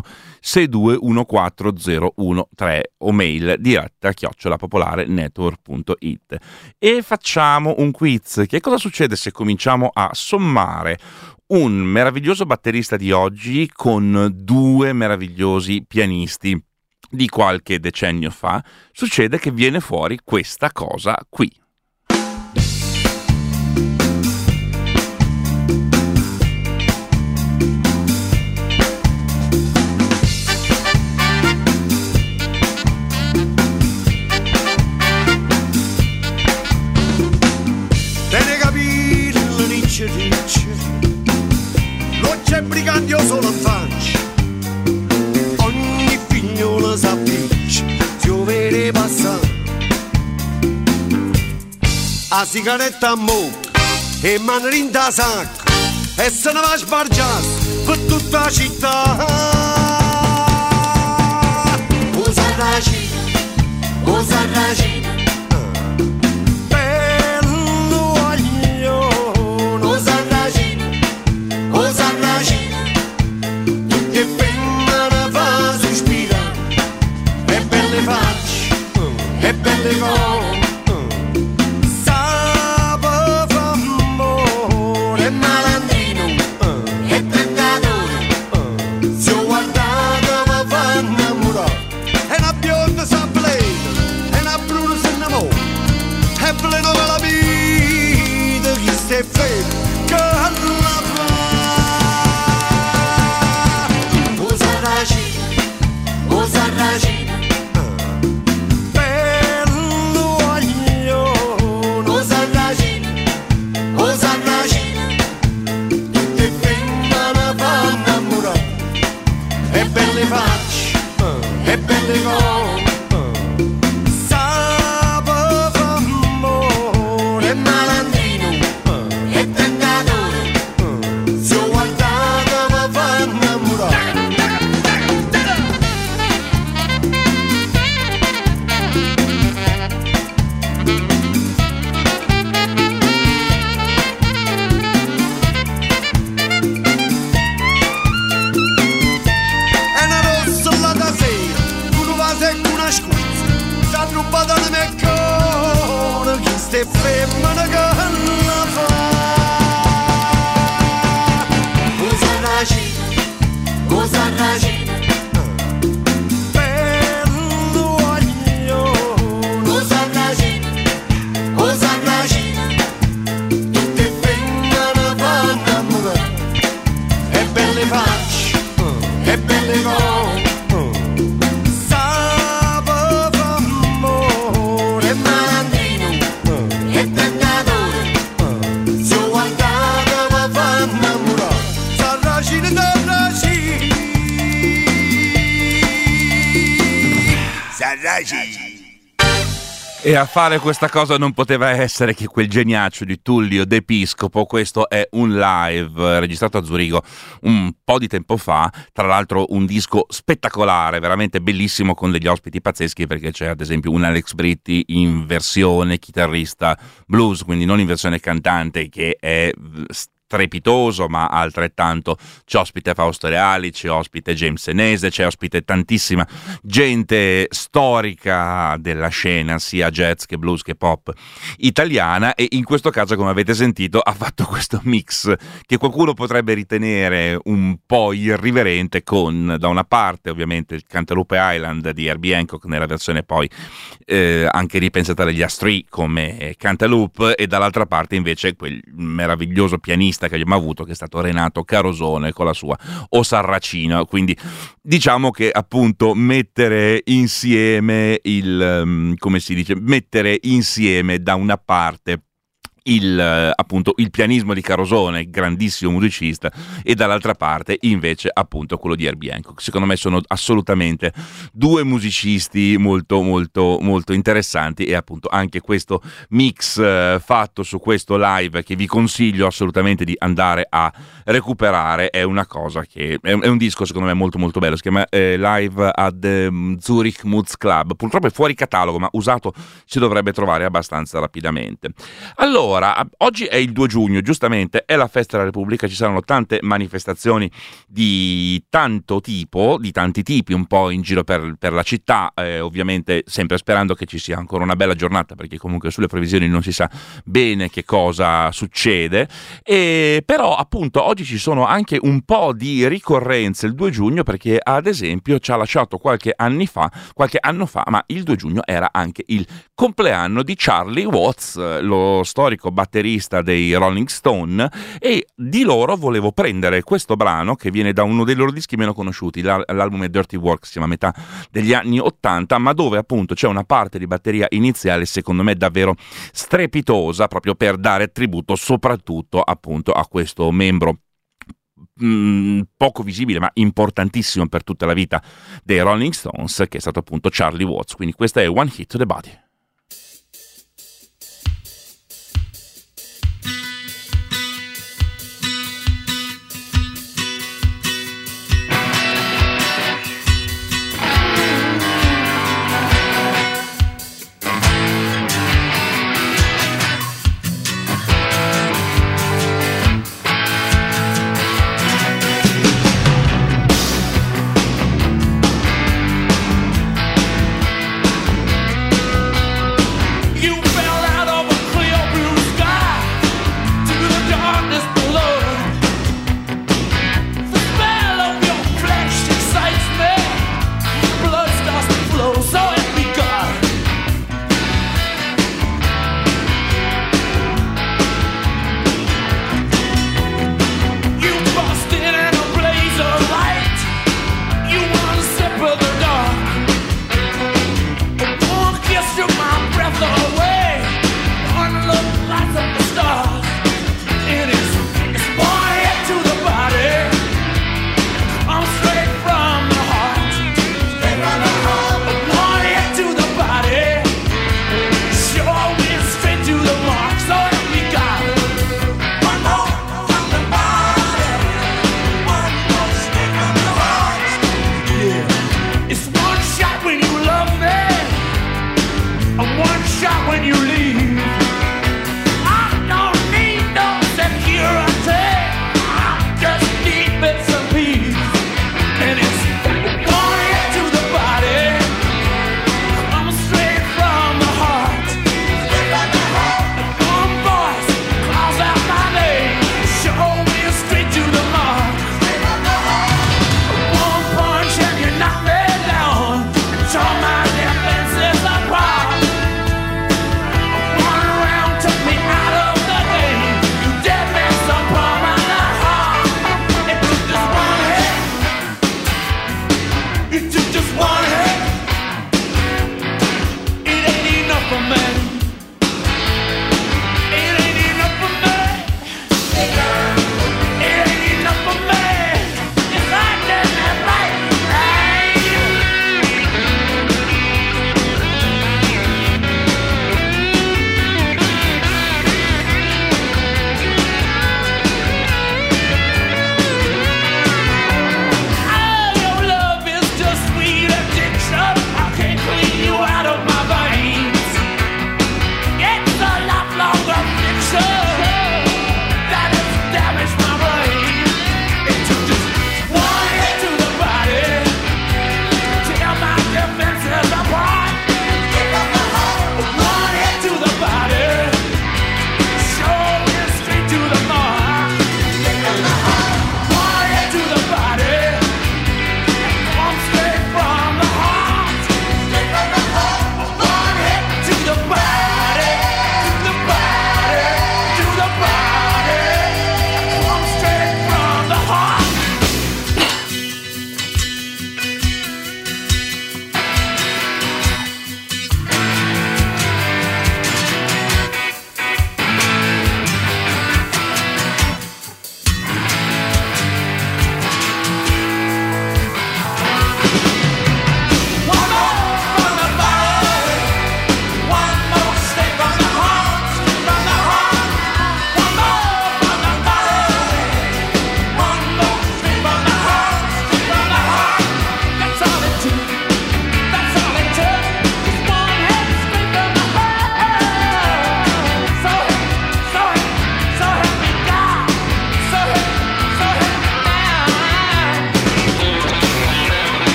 6214013 o mail diretta @popolarenetwork.it. E facciamo un quiz. Che cosa succede se cominciamo a sommare un meraviglioso batterista di oggi con due meravigliosi pianisti di qualche decennio fa? Succede che viene fuori questa cosa qui. Bene capire lo dice, non c'è brigante solo in faccia, ogni figlio lo s'appiccia, si vede passare, a sigaretta a mo e mani in da sacca, e se ne va a sbargiare per tutta la città. Usa ragina, e belle cose, sape f'amore, malandrino e tentatore, se ho guardato mi fa innamorare, e una bionda s'appleta, e una bruna si innamora, e pleno con la vita chi si è freddo, che la fa. Usa ragina, e belle cose, sape f'amore, malandrino e tentatore, se ho guardato mi fa innamorare. Rubata le mie cose, chi ste femmine che la fa. Usa ragina, bello aglione, usa ragina, tutte femmine fanno amore, e belle facce, e belle cose. E a fare questa cosa non poteva essere che quel geniaccio di Tullio De Piscopo. Questo è un live registrato a Zurigo un po' di tempo fa, tra l'altro un disco spettacolare, veramente bellissimo, con degli ospiti pazzeschi, perché c'è ad esempio un Alex Britti in versione chitarrista blues, quindi non in versione cantante, che è strepitoso, ma altrettanto c'è ospite Fausto Reali, c'è ospite James Senese, c'è ospite tantissima gente storica della scena sia jazz che blues che pop italiana, e in questo caso, come avete sentito, ha fatto questo mix che qualcuno potrebbe ritenere un po' irriverente, con da una parte ovviamente il Cantaloupe Island di Herbie Hancock nella versione poi anche ripensata dagli Astri come Cantaloupe, e dall'altra parte invece quel meraviglioso pianista musicista che abbiamo avuto, che è stato Renato Carosone con la sua O Sarracino. Quindi diciamo che appunto mettere insieme come si dice, mettere insieme da una parte appunto il pianismo di Carosone, grandissimo musicista, e dall'altra parte invece appunto quello di Herbie Hancock. Secondo me sono assolutamente due musicisti molto molto molto interessanti, e appunto anche questo mix fatto su questo live, che vi consiglio assolutamente di andare a recuperare, è una cosa che è un disco secondo me molto molto bello. Si chiama Live at Zurich Moods Club. Purtroppo è fuori catalogo, ma usato si dovrebbe trovare abbastanza rapidamente. Allora, oggi è il 2 giugno, giustamente è la festa della Repubblica, ci saranno tante manifestazioni di tanto tipo, di tanti tipi, un po' in giro per la città, ovviamente sempre sperando che ci sia ancora una bella giornata, perché comunque sulle previsioni non si sa bene che cosa succede, però appunto oggi ci sono anche un po' di ricorrenze il 2 giugno, perché ad esempio ci ha lasciato qualche anno fa, ma il 2 giugno era anche il compleanno di Charlie Watts, lo storico batterista dei Rolling Stone, e di loro volevo prendere questo brano che viene da uno dei loro dischi meno conosciuti. L'album è Dirty Work, siamo a metà degli anni 80, ma dove appunto c'è una parte di batteria iniziale secondo me davvero strepitosa, proprio per dare tributo soprattutto appunto a questo membro poco visibile ma importantissimo per tutta la vita dei Rolling Stones, che è stato appunto Charlie Watts. Quindi questa è One Hit to the Body. One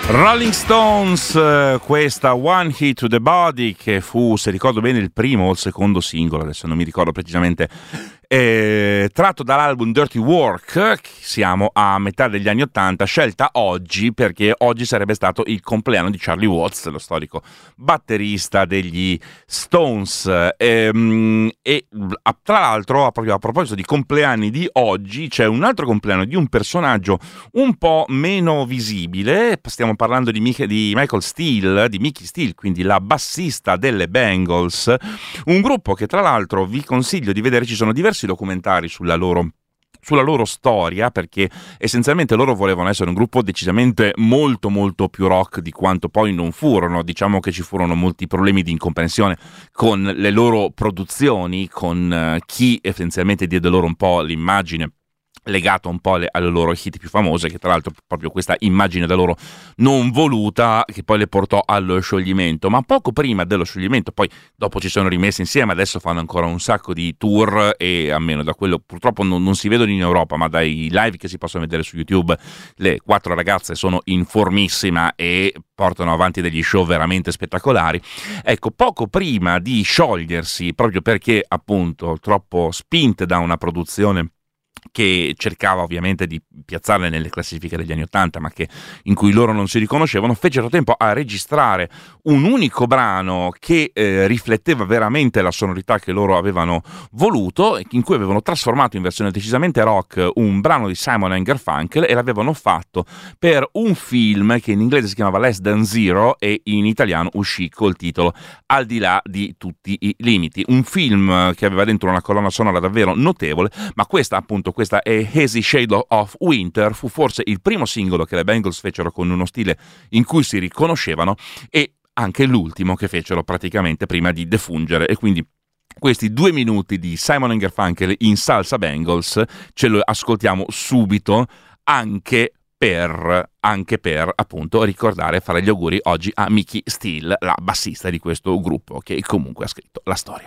Rolling Stones, questa One Hit to the Body, che fu, se ricordo bene, il primo o il secondo singolo, adesso non mi ricordo precisamente, tratto dall'album Dirty Work. Siamo a metà degli anni '80, scelta oggi perché oggi sarebbe stato il compleanno di Charlie Watts, lo storico batterista degli Stones, e tra l'altro, proprio a proposito di compleanni di oggi, c'è un altro compleanno di un personaggio un po' meno visibile. Stiamo parlando di Michael Steele, di Mickey Steele, quindi la bassista delle Bangles, un gruppo che tra l'altro vi consiglio di vedere. Ci sono diversi documentari sulla loro storia, perché essenzialmente loro volevano essere un gruppo decisamente molto molto più rock di quanto poi non furono. Diciamo che ci furono molti problemi di incomprensione con le loro produzioni, con chi essenzialmente diede loro un po' l'immagine legato un po' alle loro hit più famose, che tra l'altro proprio questa immagine da loro non voluta che poi le portò allo scioglimento. Ma poco prima dello scioglimento, poi dopo ci sono rimessi insieme, adesso fanno ancora un sacco di tour, e almeno da quello purtroppo non si vedono in Europa, ma dai live che si possono vedere su YouTube le 4 ragazze sono in formissima e portano avanti degli show veramente spettacolari. Ecco, poco prima di sciogliersi, proprio perché appunto troppo spinte da una produzione che cercava ovviamente di piazzarle nelle classifiche degli anni '80, ma in cui loro non si riconoscevano, fecero tempo a registrare un unico brano che rifletteva veramente la sonorità che loro avevano voluto, in cui avevano trasformato in versione decisamente rock un brano di Simon & Garfunkel, e l'avevano fatto per un film che in inglese si chiamava Less Than Zero e in italiano uscì col titolo Al di là di tutti i limiti, un film che aveva dentro una colonna sonora davvero notevole. Ma questa è Hazy Shade of Winter, fu forse il primo singolo che le Bangles fecero con uno stile in cui si riconoscevano, e anche l'ultimo che fecero praticamente prima di defungere. E quindi questi 2 minuti di Simon & Garfunkel in salsa Bangles ce lo ascoltiamo subito, anche per appunto ricordare e fare gli auguri oggi a Mickey Steele, la bassista di questo gruppo, che comunque ha scritto la storia.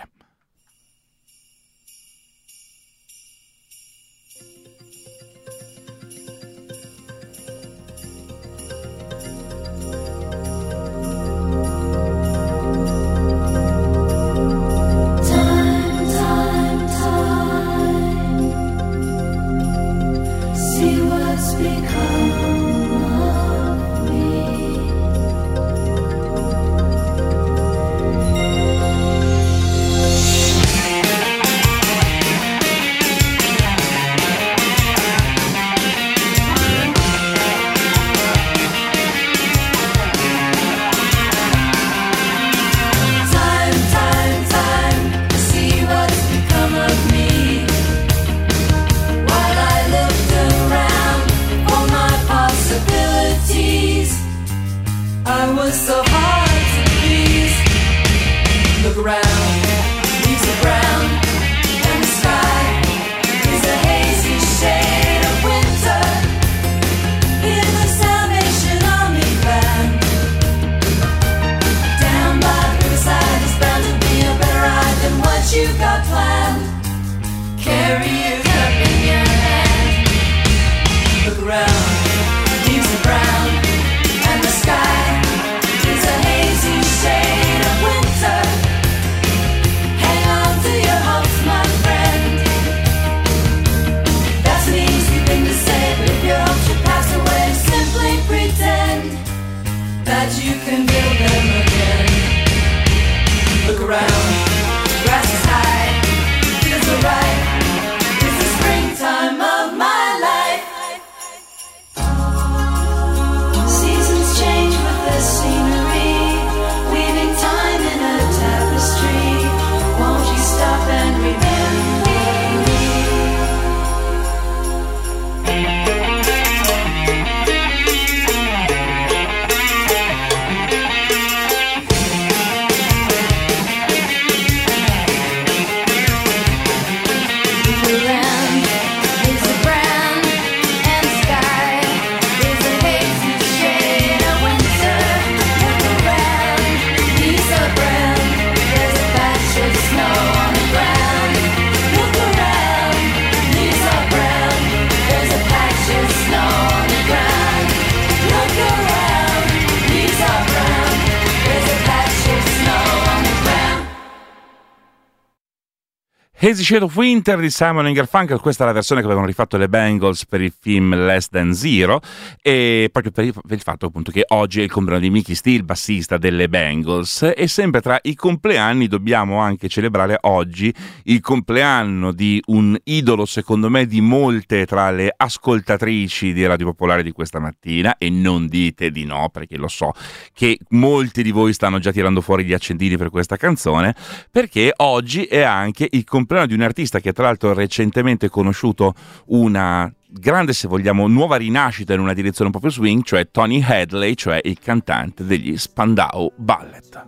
Hazy Shade of Winter di Simon & Garfunkel, questa è la versione che avevano rifatto le Bangles per il film Less Than Zero, e proprio per il fatto appunto che oggi è il compleanno di Mickey Steele, bassista delle Bangles, e sempre tra i compleanni dobbiamo anche celebrare oggi il compleanno di un idolo secondo me di molte tra le ascoltatrici di Radio Popolare di questa mattina, e non dite di no perché lo so che molti di voi stanno già tirando fuori gli accendini per questa canzone, perché oggi è anche il compleanno di un artista che tra l'altro ha recentemente conosciuto una grande, se vogliamo, nuova rinascita in una direzione un po' più swing, cioè Tony Hadley, cioè il cantante degli Spandau Ballet.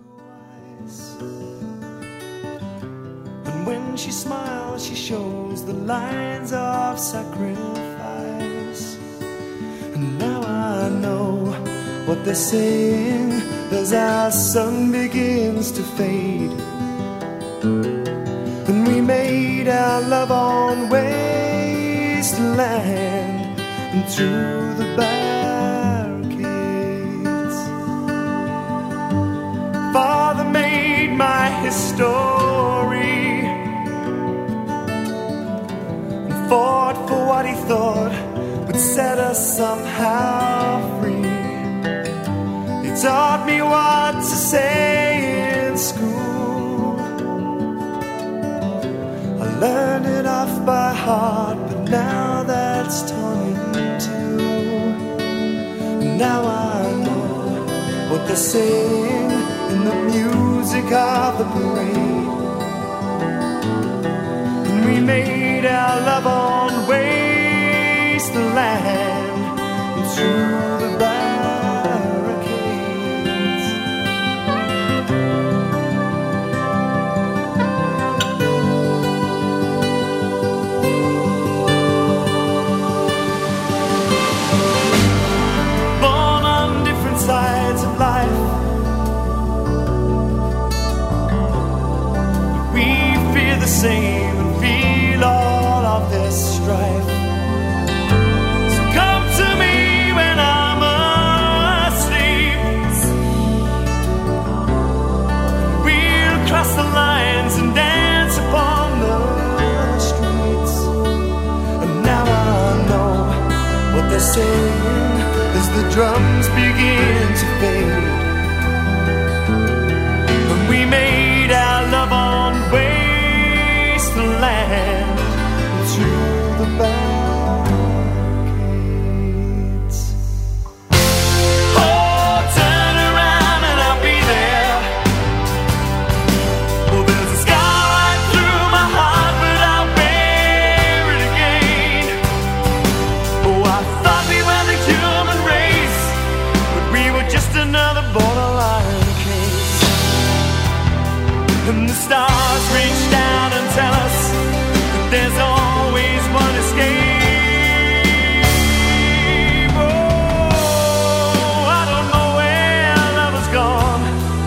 And when she smiles, she shows the lines of sacrifice. And now I know what they're saying as our sun begins to fade. And we made our love on wasteland and through the barricades. Father made my history and fought for what he thought would set us somehow free. He taught me what to say in school. Learned it off by heart, but now that's torn in two. Now I know what they're saying in the music of the parade. And we made our love on wasteland and through the barricades. Sides of life, we fear the same and feel all of this strife. So come to me when I'm asleep. We'll cross the lines and dance upon the streets. And now I know what they're saying as the drums begin to fade. When we made our love on wasteland through the barricades. Oh, turn around and I'll be there. Well, there's a scar right through my heart, but I'll bear it again. Oh, I thought we were the human race, but we were just another borderline case. And the stars reach down and tell us that there's always one escape. Oh, I don't know where love has gone.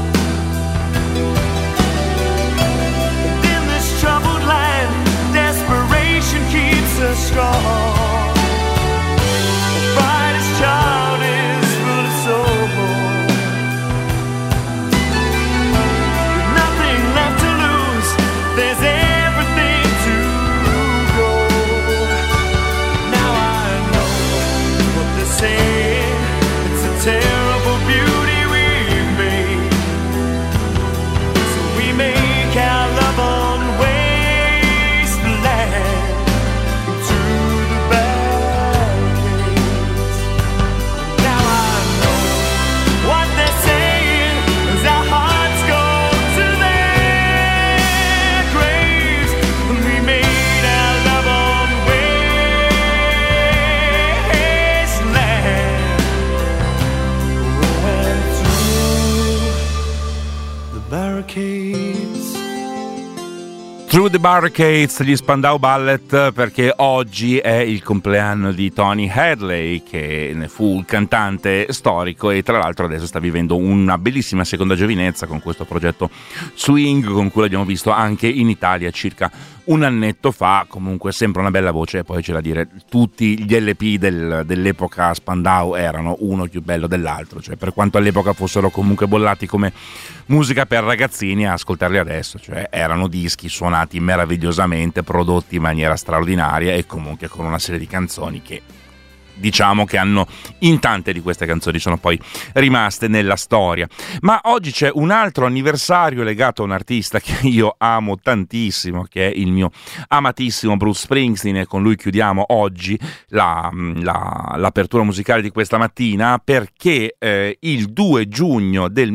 And in this troubled land, desperation keeps us strong. The brightest child is full of soul. With nothing left to lose, there's everything to go. Now I know what they're saying. It's a terrible beauty we've made. So we make our love on wasteland through the barricades. Now I know what they're saying as our hearts go to their graves. And we made our love on wasteland and through the barricades. Through the Barricades, gli Spandau Ballet, perché oggi è il compleanno di Tony Hadley, che ne fu il cantante storico e tra l'altro adesso sta vivendo una bellissima seconda giovinezza con questo progetto swing con cui l'abbiamo visto anche in Italia circa un annetto fa. Comunque sempre una bella voce, e poi c'è da dire, tutti gli LP dell'epoca Spandau erano uno più bello dell'altro, cioè per quanto all'epoca fossero comunque bollati come musica per ragazzini, a ascoltarli adesso, cioè erano dischi suonati meravigliosamente, prodotti in maniera straordinaria e comunque con una serie di canzoni che diciamo che hanno, in tante di queste canzoni sono poi rimaste nella storia. Ma oggi c'è un altro anniversario legato a un artista che io amo tantissimo, che è il mio amatissimo Bruce Springsteen, e con lui chiudiamo oggi l'apertura musicale di questa mattina, perché il 2 giugno del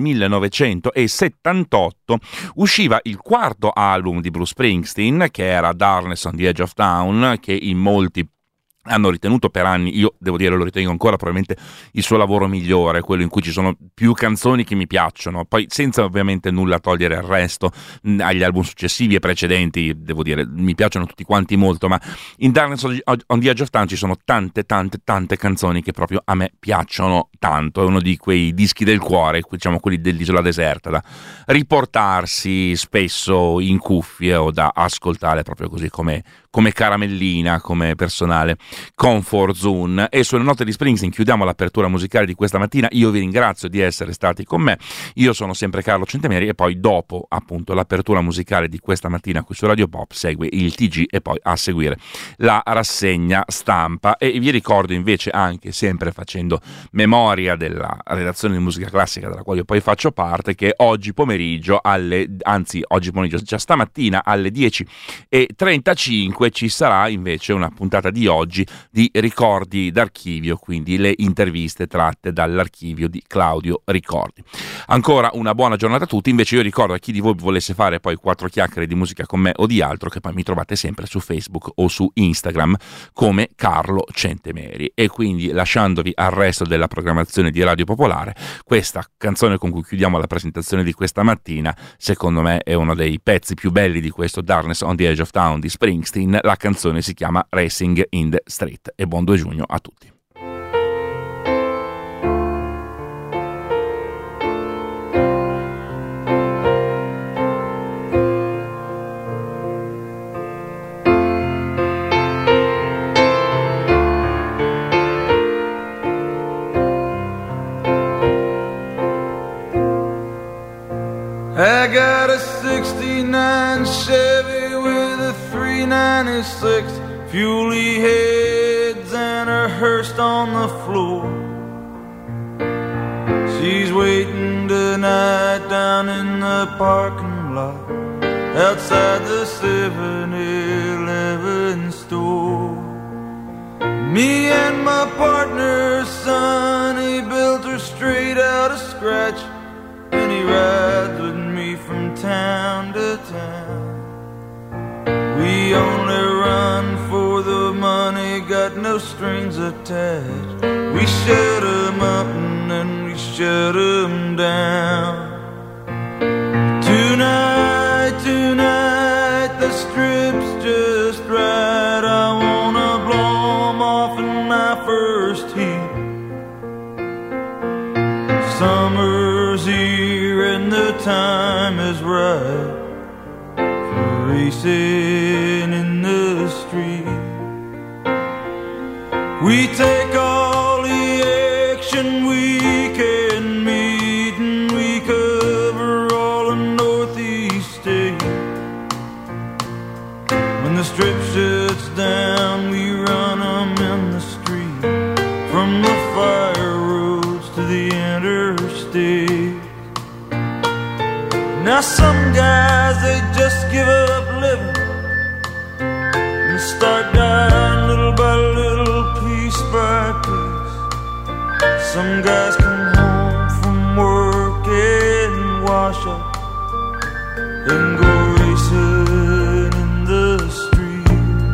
1978 usciva il quarto album di Bruce Springsteen, che era Darkness on the Edge of Town, che in molti hanno ritenuto per anni, io devo dire lo ritengo ancora, probabilmente il suo lavoro migliore, quello in cui ci sono più canzoni che mi piacciono, poi senza ovviamente nulla togliere al resto, agli album successivi e precedenti, devo dire, mi piacciono tutti quanti molto, ma in Darkness on the Edge of Town ci sono tante canzoni che proprio a me piacciono tanto. È uno di quei dischi del cuore, diciamo quelli dell'isola deserta, da riportarsi spesso in cuffie o da ascoltare proprio così come caramellina, come personale comfort zone. E sulle note di Springsteen chiudiamo l'apertura musicale di questa mattina. Io vi ringrazio di essere stati con me, io sono sempre Carlo Centemeri, e poi dopo appunto l'apertura musicale di questa mattina qui su Radio Pop segue il TG e poi a seguire la rassegna stampa. E vi ricordo invece, anche sempre facendo memoria della redazione di musica classica della quale io poi faccio parte, che oggi pomeriggio già stamattina alle 10:35 ci sarà invece una puntata di oggi di Ricordi d'archivio, quindi le interviste tratte dall'archivio di Claudio Ricordi. Ancora una buona giornata a tutti. Invece io ricordo a chi di voi volesse fare poi 4 chiacchiere di musica con me o di altro, che poi mi trovate sempre su Facebook o su Instagram come Carlo Centemeri. E quindi, lasciandovi al resto della programmazione di Radio Popolare, questa canzone con cui chiudiamo la presentazione di questa mattina, secondo me è uno dei pezzi più belli di questo Darkness on the Edge of Town di Springsteen. La canzone si chiama Racing in the Street, e buon 2 giugno a tutti. I got a 69 Chevy with a 396, fuely heads and a hearse on the floor. She's waiting tonight down in the parking lot outside the 7-Eleven store. Me and my partner, son, he built her straight out of scratch, and he rides with me from town to town. We only run for the money, got no strings attached. We shut 'em up and then we shut 'em down. Tonight, the strip's just right. I wanna blow 'em off in my first heat. Summer's here and the time is right for racing in the street. We take all the action we can meet, and we cover all the Northeast state. When the strip shuts down, we run 'em in the street, from the fire roads to the interstate. Now some guys, they just give up living and start dying little by little, piece by piece. Some guys come home from work and wash up and go racing in the street.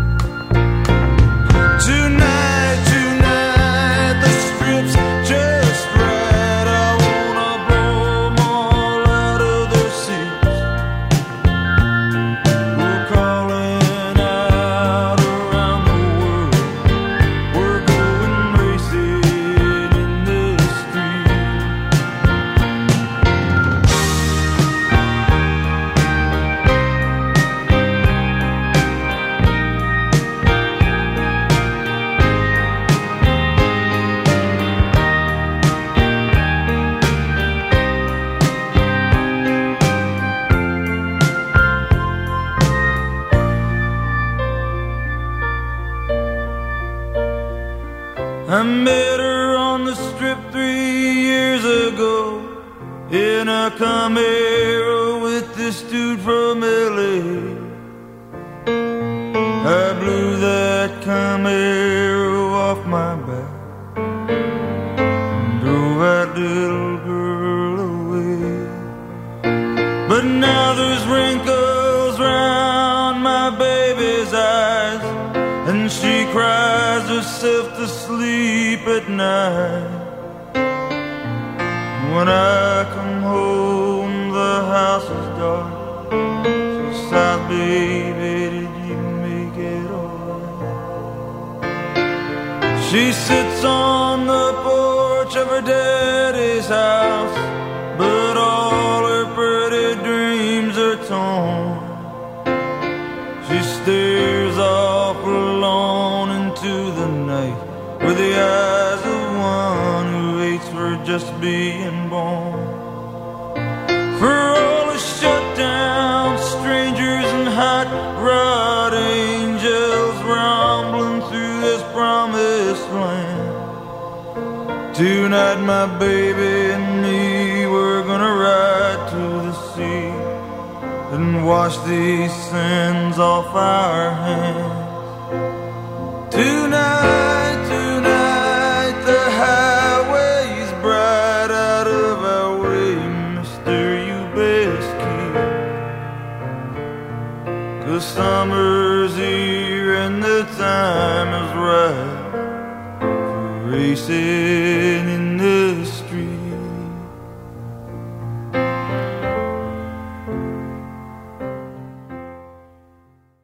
Tonight, the strip's just right. I wanna blow 'em all out of their seats. We're calling out around the world. We're going racing in the street. I met her on the strip 3 years ago in a Camaro with this dude from LA. I blew that Camaro off my back and drove that little girl away. But now there's wrinkles round my baby's eyes, and she cries herself to sleep at night. When I come home, the house is dark. She sighs, baby, did you make it alright? She sits on the porch of her daddy's house, but all her pretty dreams are torn. She stares off alone into the night with the eyes of one who waits for just being born. For all the shut-down strangers and hot rod angels rumbling through this promised land, tonight my baby and me, we're gonna ride to the sea and wash these sins off our hands. Tonight, tonight, the highway's bright, out of our way, mister, you best keep. 'Cause summer's here and the time is right for racing in